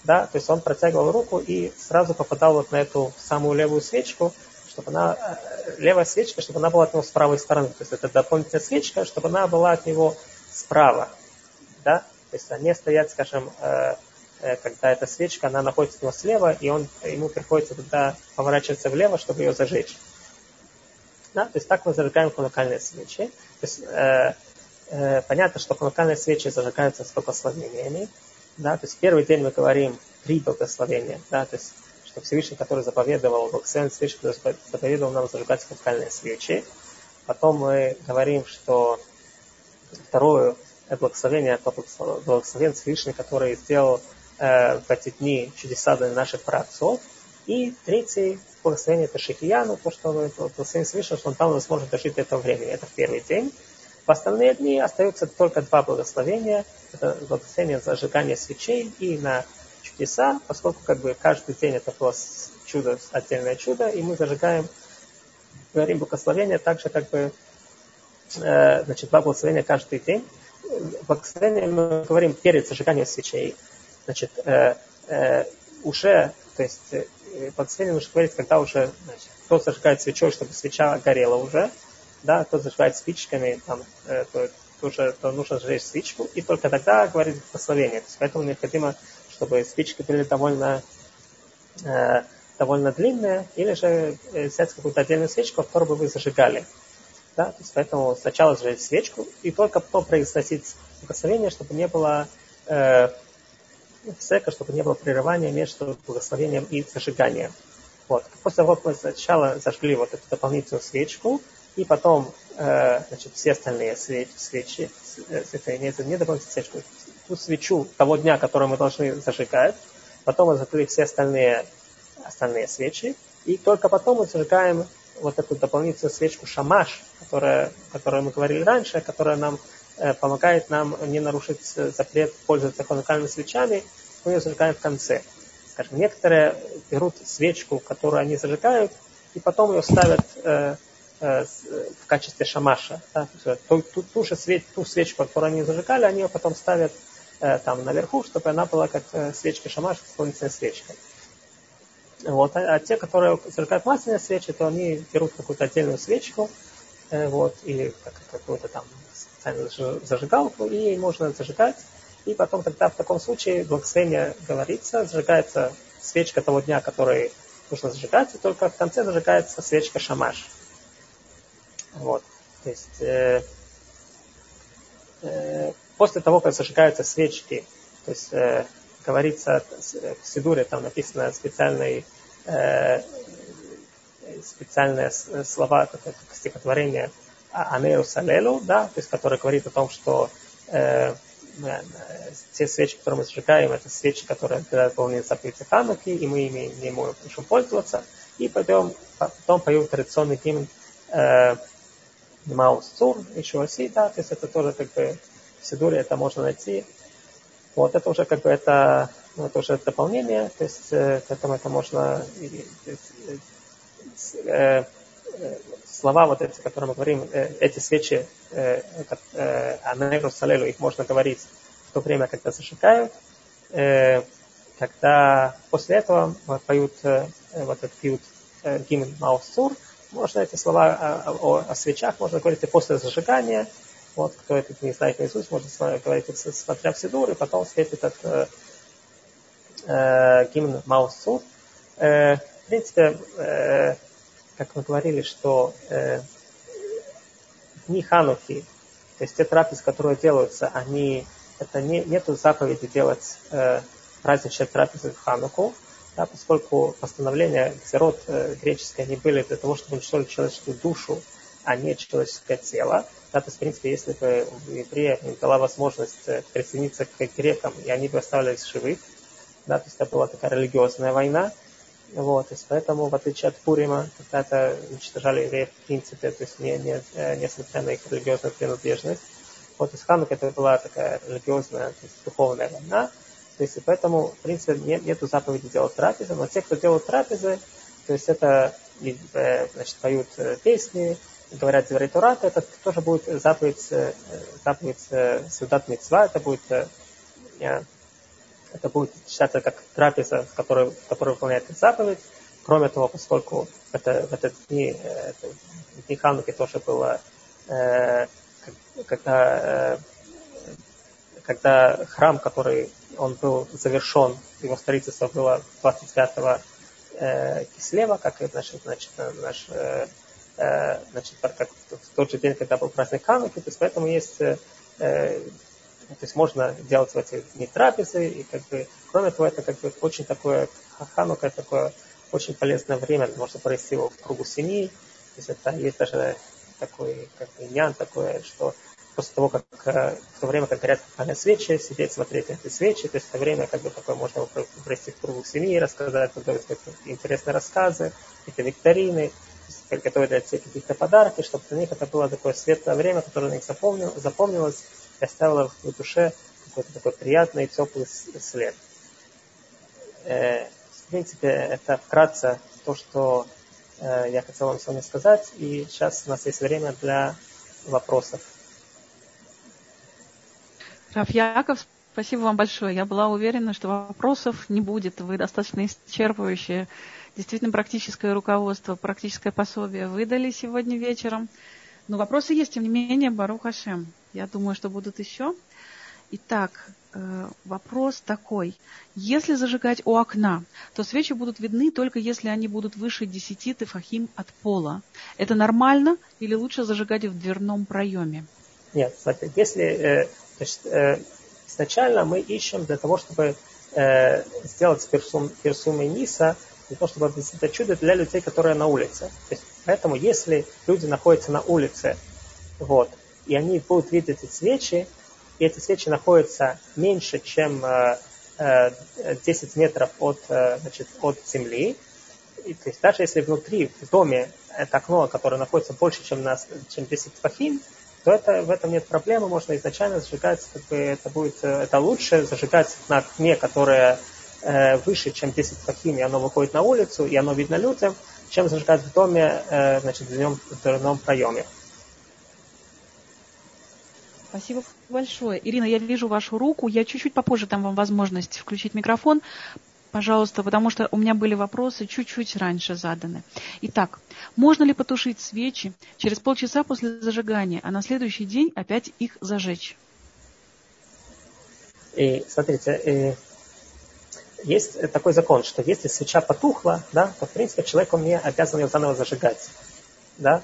да, то есть он протягивал руку и сразу попадал вот на эту самую левую свечку, чтобы она, левая свечка, чтобы она была от него с правой стороны. То есть это дополнительная свечка, чтобы она была от него справа, да, то есть не стоять, скажем, когда эта свечка, она находится у него слева, и ему приходится тогда поворачиваться влево, чтобы ее зажечь. Да, то есть так мы зажигаем ханукальные свечи. То есть понятно, что ханукальные свечи зажигаются с благословениями. Да, то есть в первый день мы говорим 3 благословения, да, то есть что Всевышний, который заповедовал, благословенный свечи, который заповедовал нам зажигать ханукальные свечи. Потом мы говорим, что второе благословение, это благословен Всевышний, который сделал в эти дни чудеса для наших праотцов. И третье благословение это Шехияну, то, что благословен Всевышний, что он дал возможность дожить до этого времени. Это в первый день. В остальные дни остаются только 2 благословения. Это благословение зажигания свечей и на чудеса, поскольку как бы каждый день это было чудо, отдельное чудо, и мы зажигаем, говорим благословение также как бы, значит, 2 благословения каждый день. Благословение мы говорим перед зажиганием свечей. Значит, уже, то есть благословение нужно говорить, когда уже, значит, кто зажигает свечой, чтобы свеча горела уже, да, кто зажигает спичками, там, то нужно сжечь спичку, и только тогда говорить благословение. То есть поэтому необходимо, чтобы спички были довольно длинные, или же взять какую-то отдельную свечку, которую бы вы зажигали. Да, то есть поэтому сначала зажечь свечку, и только потом произносить благословение, чтобы не было чтобы не было прерывания между благословением и зажиганием. Вот. После того, как мы сначала зажгли вот эту дополнительную свечку, и потом значит, все остальные свечи, не дополнительную свечку, ту свечу того дня, которую мы должны зажигать, потом мы зажгли все остальные свечи, и только потом мы зажигаем вот эту дополнительную свечку шамаш, которую мы говорили раньше, которая нам помогает нам не нарушить запрет пользоваться ханукальными свечами, мы ее зажигаем в конце. Скажем, некоторые берут свечку, которую они зажигают, и потом ее ставят в качестве шамаша. Да? Ту свечку, которую они зажигали, они ее потом ставят там наверху, чтобы она была как свечка шамаш, дополнительная свечка. Вот. А те, которые зажигают масляные свечи, то они берут какую-то отдельную свечку, вот, или какую-то там специальную зажигалку, и ей можно зажигать. И потом тогда в таком случае благословение говорится, зажигается свечка того дня, который нужно зажигать, и только в конце зажигается свечка шамаш. Вот. То есть после того, как зажигаются свечки, то есть говорится в Сидуре, там написано специальные слова, как стихотворение Анею Салелу, да, то есть которое говорит о том, что те свечи, которые мы зажигаем, это свечи, которые выполняют заповеди Хануки, и мы ими не можем пользоваться. И потом поем традиционный гимн Маус Цур, еще Оси, да, то есть это тоже как бы в Сидуре это можно найти. Вот это уже как бы это уже дополнение, то есть к этому это можно слова вот эти, которые мы говорим, эти свечи Анеру Салелу, их можно говорить в то время, когда зажигают, когда после этого поют гимн Маусур, можно эти слова о свечах можно говорить и после зажигания. Вот, кто это не знает наизусть, можно говорить, смотря в Сидур, и потом светит этот гимн Маусур. В принципе, как мы говорили, что дни Хануки, то есть те трапезы, которые делаются, нету заповеди делать праздничные трапезы в Хануку, да, поскольку постановления Гзерот греческие, они были для того, чтобы уничтожить человеческую душу, а не человеческое тело. Да, то есть, в принципе, если бы евреям им дала возможность присоединиться к грекам, и они бы оставались живых, да, то есть это была такая религиозная война. Вот, то есть поэтому, в отличие от Пурима, когда это уничтожали евреев в принципе, то есть несмотря на их религиозную принадлежность, вот из Ханука это была такая религиозная, то есть духовная война. То есть и поэтому, в принципе, нету заповеди делать трапезы, но те, кто делают трапезы, то есть это, значит, поют песни, говорят Деврей Тора, это тоже будет заповедь Сеудат Мицва, это будет это будет считаться как трапеза, которая выполняет заповедь. Кроме того, поскольку в этот дни Хануки тоже было, когда храм, который он был завершен, его строительство было 25 Кислева, как как в тот же день, когда был праздник Хануки, то есть поэтому есть, то есть можно делать в эти дни трапезы, и кроме того, это очень такое, Ханука это такое очень полезное время, можно провести его в кругу семьи, то есть это есть даже такой иньян такое, что после того, как в то время, как горят свечи, сидеть, смотреть на эти свечи, то есть это время такое можно провести в кругу семьи, рассказать, готовить интересные рассказы, какие-то викторины, готовить для детей какие-то подарки, чтобы для них это было такое светлое время, которое на них запомнилось и оставило в их душе какой-то такой приятный, теплый след. В принципе, это вкратце то, что я хотел вам сегодня сказать, и сейчас у нас есть время для вопросов. Рав Яков, спасибо вам большое. Я была уверена, что вопросов не будет. Вы достаточно исчерпывающие, действительно практическое руководство, практическое пособие выдали сегодня вечером. Но вопросы есть, тем не менее, Барух Ашем. Я думаю, что будут еще. Итак, вопрос такой. Если зажигать у окна, то свечи будут видны только если они будут выше 10 тефахим от пола. Это нормально или лучше зажигать в дверном проеме? Нет, смотрите, если изначально мы ищем для того, чтобы сделать персум и ниса, для того, чтобы объяснить это чудо для людей, которые на улице. То есть, поэтому, если люди находятся на улице, и они будут видеть эти свечи, и эти свечи находятся меньше, чем 10 метров от земли, и, то есть даже если внутри, в доме, это окно, которое находится больше, чем 10 тефахим, то в этом нет проблемы, можно изначально зажигать, это лучше зажигать на окне, которое выше, чем 10 тефахим, и оно выходит на улицу, и оно видно людям, чем зажигать в доме, в дверном проеме. Спасибо большое. Ирина, я вижу вашу руку. Я чуть-чуть попозже дам вам возможность включить микрофон, пожалуйста, потому что у меня были вопросы чуть-чуть раньше заданы. Итак, можно ли потушить свечи через полчаса после зажигания, а на следующий день опять их зажечь? И смотрите, есть такой закон, что если свеча потухла, да, то в принципе человек он не обязан ее заново зажигать. Да?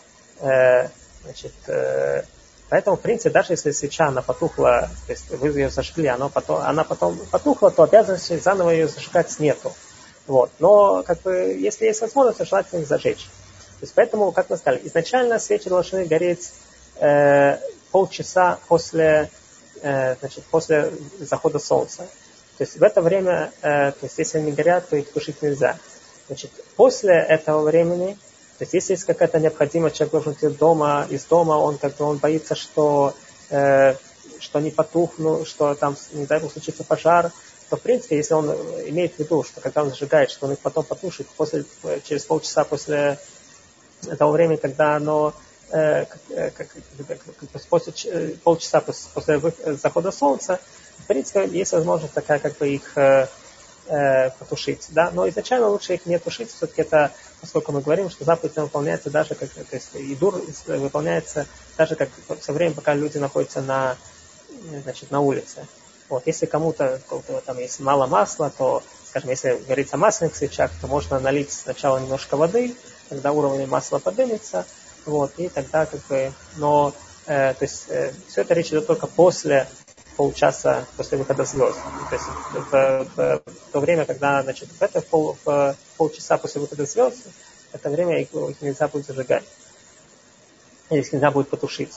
Поэтому, в принципе, даже если свеча она потухла, то есть вы ее зажгли, она потом потухла, то обязанности заново ее зажигать нету. Но если есть возможность, то желательно их зажечь. То есть поэтому, как мы сказали, изначально свечи должны гореть полчаса после захода солнца. То есть в это время, если они горят, то их тушить нельзя. После этого времени, то есть если есть какая-то необходимость, человек должен идти из дома, он боится, что они потухнут, что там, не дай бог, случится пожар, то, в принципе, если он имеет в виду, что когда он зажигает, что он их потом потушит через полчаса после того времени, когда оно полчаса после захода солнца, в принципе, есть возможность такая, их потушить. Да? Но изначально лучше их не тушить, все-таки это, поскольку мы говорим, что заповедь выполняется даже идур выполняется даже все время, пока люди находятся на улице. Если кому-то там есть мало масла, то, скажем, если говорить о масляных свечах, то можно налить сначала немножко воды, когда уровень масла поднимется, и тогда то есть все это речь идет только после полчаса после выхода звезд. То есть в то время, когда в полчаса после выхода звезд, это время их нельзя будет зажигать. Их нельзя будет потушить.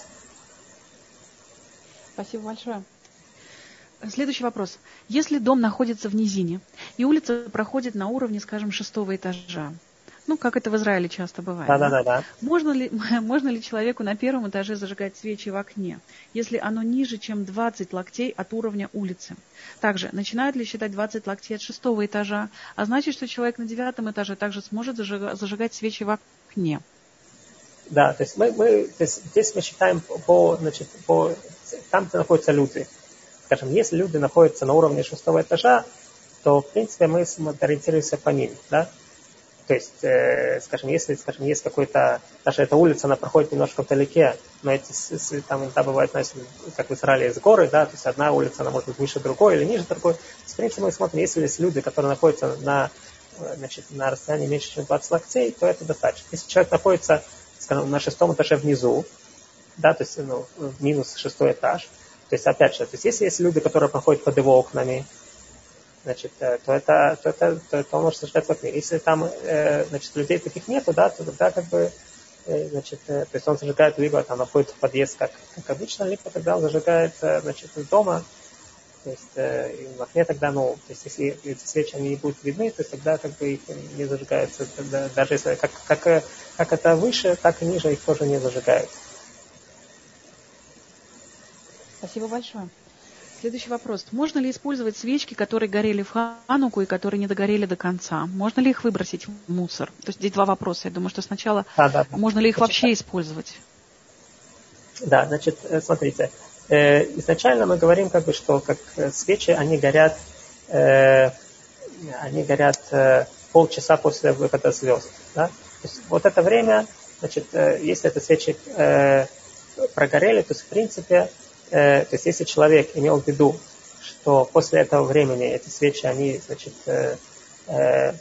Спасибо большое. Следующий вопрос. Если дом находится в низине, и улица проходит на уровне, скажем, 6-го этажа, как это в Израиле часто бывает. Да. Можно ли человеку на 1-м этаже зажигать свечи в окне, если оно ниже, чем 20 локтей от уровня улицы? Также, начинают ли считать 20 локтей от 6-го этажа, а значит, что человек на 9-м этаже также сможет зажигать свечи в окне? Да, то есть здесь мы считаем там, где находятся люди. Скажем, если люди находятся на уровне 6-го этажа, то, в принципе, мы ориентируемся по ним, да. То есть, скажем, если, есть какой-то, даже эта улица, она проходит немножко вдалеке, но эти, там иногда бывает, знаете, как в Израиле, есть горы, да, то есть одна улица, она может быть выше другой или ниже другой. В принципе, мы смотрим, если есть люди, которые находятся на расстоянии меньше, чем 20 локтей, то это достаточно. Если человек находится, скажем, на 6 этаже внизу, да, то есть, минус 6 этаж, то есть, опять же, то есть, если есть люди, которые проходят под его окнами, значит, то он может зажигать в окне. Если там, значит, людей таких нету, да, то тогда как бы, значит, то есть он зажигает либо там находит в подъезд, как обычно, либо тогда он зажигает, значит, из дома, то есть в окне тогда, то есть если эти свечи они не будут видны, то есть тогда как бы их не зажигаются, тогда, даже если как это выше, так и ниже их тоже не зажигают. Спасибо большое. Следующий вопрос. Можно ли использовать свечки, которые горели в Хануку и которые не догорели до конца? Можно ли их выбросить в мусор? То есть здесь два вопроса. Я думаю, что сначала можно ли их вообще использовать? Да, значит, смотрите. Изначально мы говорим, как бы, что как свечи, они горят полчаса после выхода звезд. Да? То есть вот это время, значит, если эти свечи прогорели, то есть в принципе, то есть если человек имел в виду, что после этого времени эти свечи, они, значит, то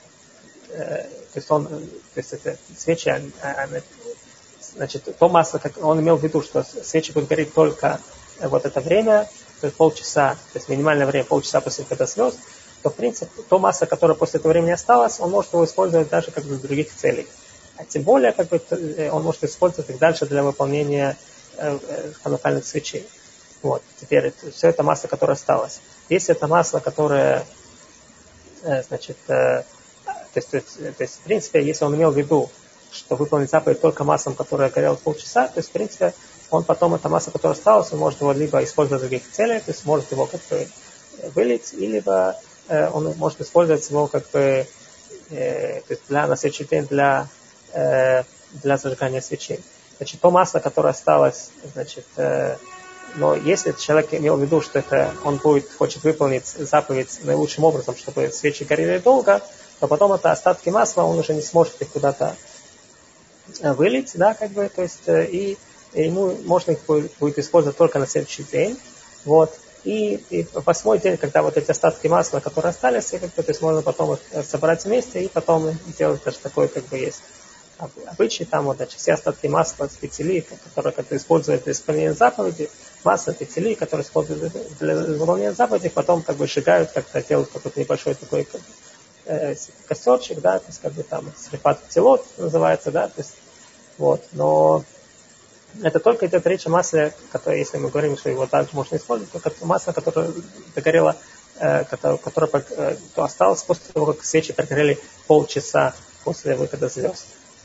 есть это свечи, значит, то масло, как он имел в виду, что свечи будут гореть только вот это время, то есть полчаса, то есть минимальное время полчаса после выхода звезд, то в принципе то масло, которое после этого времени осталось, он может его использовать даже как бы для других целей. А тем более, как бы, он может использовать их дальше для выполнения ханукальных свечей. Вот. Теперь все это масло, которое осталось. Если это масло, которое, значит, то есть, в принципе, если он имел в виду, что выполнить заповедь только маслом, которое горело полчаса, то есть, в принципе, он потом это масло, которое осталось, он может его либо использовать для других целей, то есть может его как бы вылить, либо он может использовать его как бы то есть на следующий день для зажигания свечей. Значит, то масло, которое осталось, значит, но если человек имел в виду, что это он хочет выполнить заповедь наилучшим образом, чтобы свечи горели долго, то потом это остатки масла, он уже не сможет их куда-то вылить, да, как бы, то есть, и ему можно их будет использовать только на следующий день, вот, и в 8-й день, когда вот эти остатки масла, которые остались, как бы, то есть можно потом их собрать вместе и потом сделать даже такой, как бы, есть обычай, там вот, значит, все остатки масла с петели, которые как-то используют для исполнения заповеди, масло петели, которые используют для выполнения заповеди, потом как бы сжигают, как-то делают какой-то небольшой такой костерчик, да, то есть как бы там срифат птилот называется, да, то есть вот, но это только идет речь о масле, которое, если мы говорим, что его также можно использовать, только масло, которое догорело, которое осталось после того, как свечи прогорели полчаса после выхода звезд.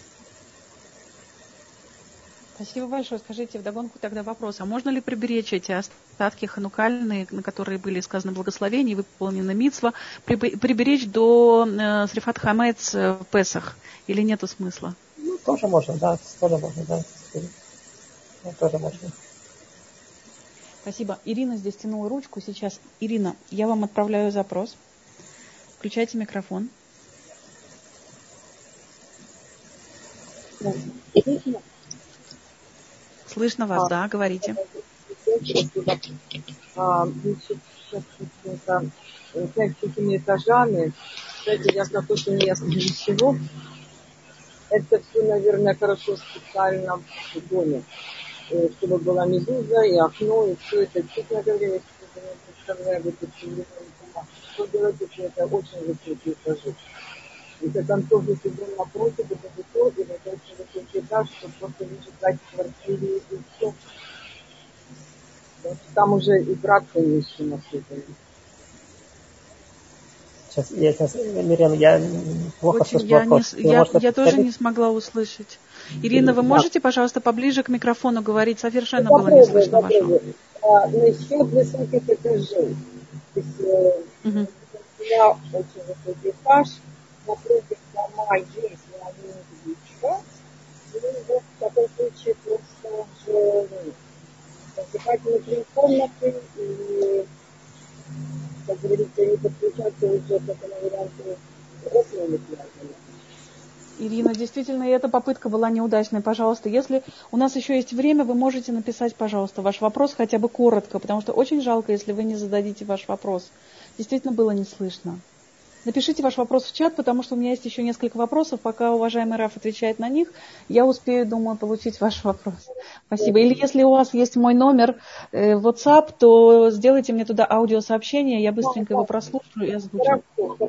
Спасибо большое. Скажите вдогонку тогда вопрос. А можно ли приберечь эти остатки ханукальные, на которые были сказаны благословения и выполнены мицва, приберечь до срифат хамец в Песах? Или нету смысла? Ну, тоже можно, да. Тоже можно, да. Тоже можно. Спасибо. Ирина здесь тянула ручку. Сейчас, Ирина, я вам отправляю запрос. Включайте микрофон. Слышно вас, да, говорите. Значит, сейчас это 5 этажами. Кстати, я какой-то не ясно для чего. Это все, наверное, хорошо специально в доме. Чтобы была медуза и окно, и все это. Честно говоря, я себе не представляю вот эти дома. Что делать, если это очень высокие этажи? Это там тоже дом напротив, это высокий, и вот очень высокий этаж, что просто лежит в квартире и все. Там уже и браться не с чем особенно. Сейчас, Мирьям, я плохо слышу вопрос. Я тоже не смогла услышать. Ирина, вы можете, пожалуйста, поближе к микрофону говорить? Совершенно было не слышно вашего. Насчет высоких этажей. То есть, у меня очень высокий этаж, напротив дома есть, но они не видят. И вот в таком случае просто уже закрывать внутри комнаты и как говорится, не подключаться уже к этому варианту окна. Ирина, действительно, эта попытка была неудачной. Пожалуйста, если у нас еще есть время, вы можете написать, пожалуйста, ваш вопрос хотя бы коротко, потому что очень жалко, если вы не зададите ваш вопрос. Действительно было не слышно. Напишите ваш вопрос в чат, потому что у меня есть еще несколько вопросов. Пока уважаемый Раф отвечает на них, я успею, думаю, получить ваш вопрос. Спасибо. Или если у вас есть мой номер WhatsApp, то сделайте мне туда аудиосообщение, я быстренько его прослушаю и озвучу.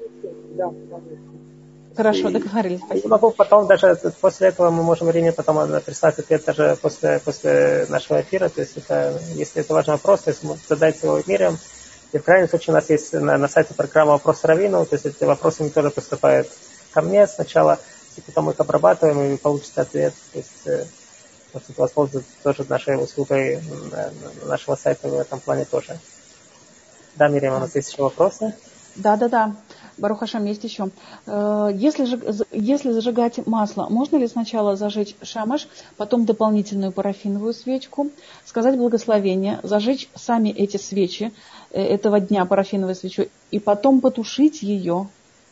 Хорошо, договорились. Я Спасибо. могу потом даже, после этого мы можем Ирине потом прислать ответ даже после нашего эфира. То есть если это важный вопрос, то есть задайте его Мириам. И в крайнем случае у нас есть на сайте программа «Вопрос Равину», то есть эти вопросы не тоже поступают ко мне сначала, и потом их обрабатываем, и вы получите ответ. То есть можете воспользоваться тоже нашей услугой нашего сайта в этом плане тоже. Да, Мириам, у нас есть еще вопросы? Да. Барух Хашем, есть еще. Если зажигать масло, можно ли сначала зажечь шамаш, потом дополнительную парафиновую свечку, сказать благословение, зажечь сами эти свечи этого дня, парафиновую свечу, и потом потушить ее?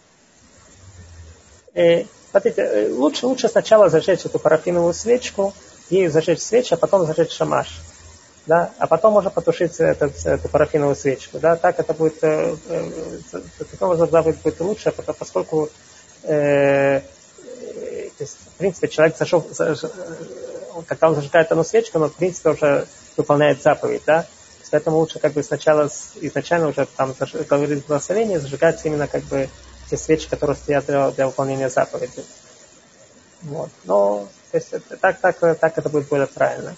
Смотрите, лучше сначала зажечь эту парафиновую свечку, ею зажечь свечи, а потом зажечь шамаш. Да, а потом можно потушить эту парафиновую свечку. Да, так это будет, таким образом заповедь будет лучше, поскольку, то есть, в принципе, человек когда он зажигает одну свечку, он, в принципе, уже выполняет заповедь, да. Поэтому лучше как бы изначально уже там говорить благословение, зажигать именно как бы те свечи, которые стоят для выполнения заповеди. Вот. Но то есть, так это будет более правильно.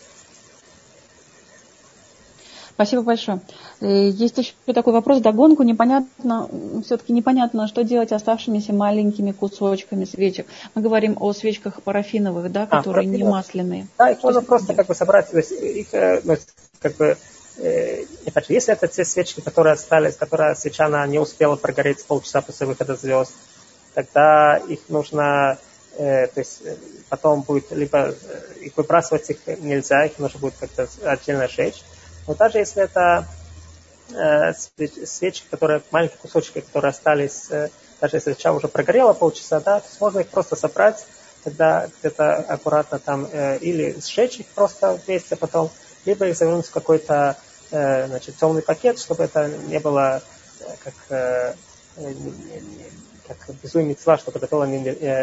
Спасибо большое. Есть еще такой вопрос, догонку. Все-таки непонятно, что делать оставшимися маленькими кусочками свечек. Мы говорим о свечках парафиновых, да, которые не масляные. Да, их можно просто как бы собрать, то есть их, как бы, опять же, если это те свечки, которые остались, которая свеча она не успела прогореть полчаса после выхода звезд, тогда их нужно, то есть потом будет либо их выбрасывать их нельзя, их нужно будет как-то отдельно сжечь. Но даже если это свечки, маленькие кусочки, которые остались, даже если свеча уже прогорела полчаса, да, то есть можно их просто собрать, тогда где-то аккуратно там или сжечь их просто вместе потом, либо их завернуть в какой-то темный пакет, чтобы это не было как безумие мицва, чтобы это было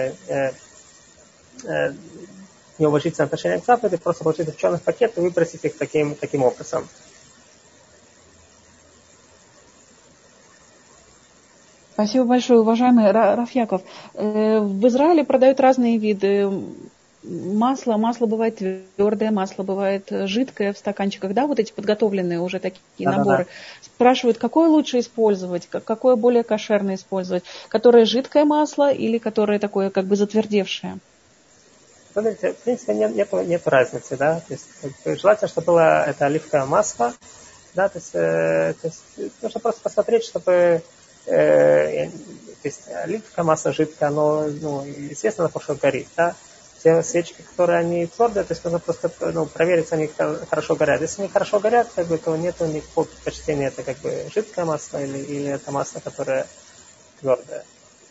неуважительное отношение к заповеди, просто положить их в черный пакет и выбросить их таким образом. Спасибо большое, уважаемый Раф Яков. В Израиле продают разные виды масла. Масло бывает твердое, масло бывает жидкое в стаканчиках, да, вот эти подготовленные уже такие наборы. Спрашивают, какое лучше использовать, какое более кошерное использовать, которое жидкое масло или которое такое как бы затвердевшее? Смотрите, в принципе, нет разницы, да, то есть желательно, чтобы было это оливковое масло, да, то есть нужно просто посмотреть, чтобы то есть оливковое масло жидкое, оно, естественно, хорошо горит, да. Те свечки, которые они твердые, то есть нужно просто проверить, они хорошо горят. Если они хорошо горят, как бы, то нет никакого предпочтения, это как бы жидкое масло или это масло, которое твердое.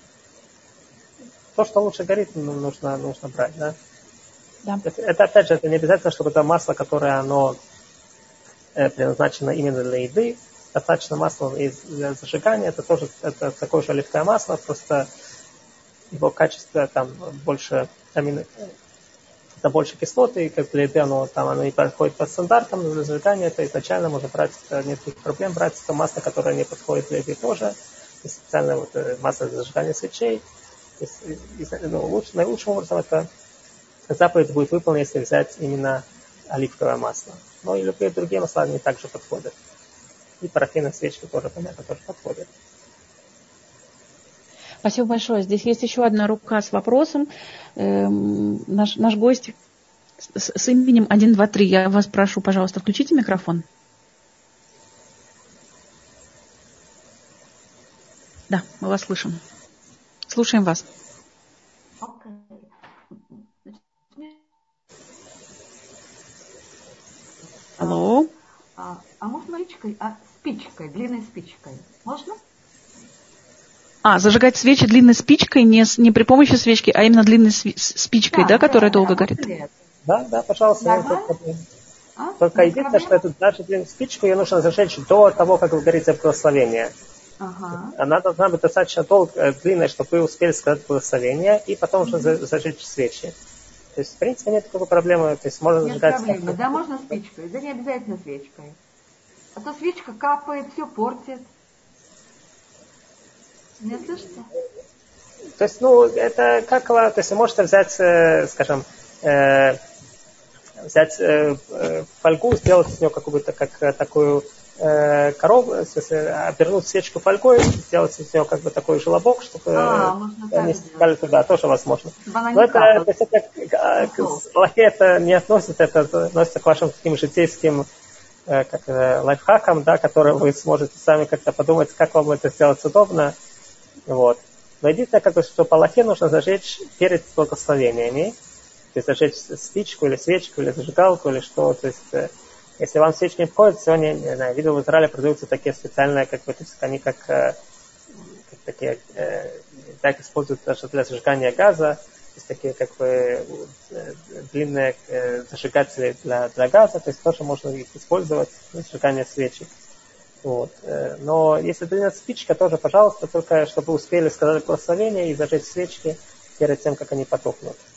То, что лучше горит, нужно брать, да. Да. Это, опять же, это не обязательно, чтобы это масло, которое оно предназначено именно для еды. Достаточно масла для зажигания. Это это такое же оливковое масло, просто его качество там больше это больше кислоты, и как для еды оно не подходит по стандартам, но для зажигания это изначально можно брать, нет никаких проблем брать это масло, которое не подходит для еды тоже. И специально масло для зажигания свечей. Наилучшим образом это заповедь будет выполнена, если взять именно оливковое масло. Но и любые другие масла они также подходят. И парафиновые свечки тоже, понятно, тоже подходят. Спасибо большое. Здесь есть еще одна рука с вопросом. Наш гость с именем 123. Я вас прошу, пожалуйста, включите микрофон. Да, мы вас слышим. Слушаем вас. Алло. А можно речкой? Speech. спичкой, длинной спичкой. Можно? Зажигать свечи длинной спичкой, не при помощи свечки, а именно длинной спичкой, да, которая долго горит? Да, пожалуйста. Только Без единственное, проблем? что эту даже длинную спичку ее нужно зажечь до того, как вы говорите благословение. Ага. Она должна быть достаточно длинная, чтобы вы успели сказать благословение, и потом уже зажечь свечи. То есть, в принципе, нет такой проблемы. То есть можно Нет зажигать... проблемы. Да, можно спичкой. Да не обязательно свечкой. А то свечка капает, все портит. Меня слышите? То есть, это как... То есть, вы можете взять, скажем, взять фольгу, сделать из нее какую-то, как такую коробку, в смысле, обернуть свечку фольгой, сделать из нее как бы такой желобок, чтобы они стекали туда, тоже возможно. Но это, то есть, к Аллахе это не относится, это относится к вашим таким житейским лайфхакам, да, которые вы сможете сами как-то подумать, как вам это сделать удобно. Вот. Но единственное, как бы, что по Аллахе нужно зажечь перед благословениями, то есть зажечь спичку или свечку, или зажигалку, или что. То есть, если вам свечки не входят, сегодня, не знаю, видел в Израиле продаются такие специальные, как бы, то есть они как такие, так используют даже для зажигания газа, то есть такие как бы длинные зажигатели для газа, то есть тоже можно их использовать для зажигания свечек. Вот. Но если длинная спичка, тоже, пожалуйста, только чтобы успели сказать благословение и зажечь свечки перед тем, как они потухнут.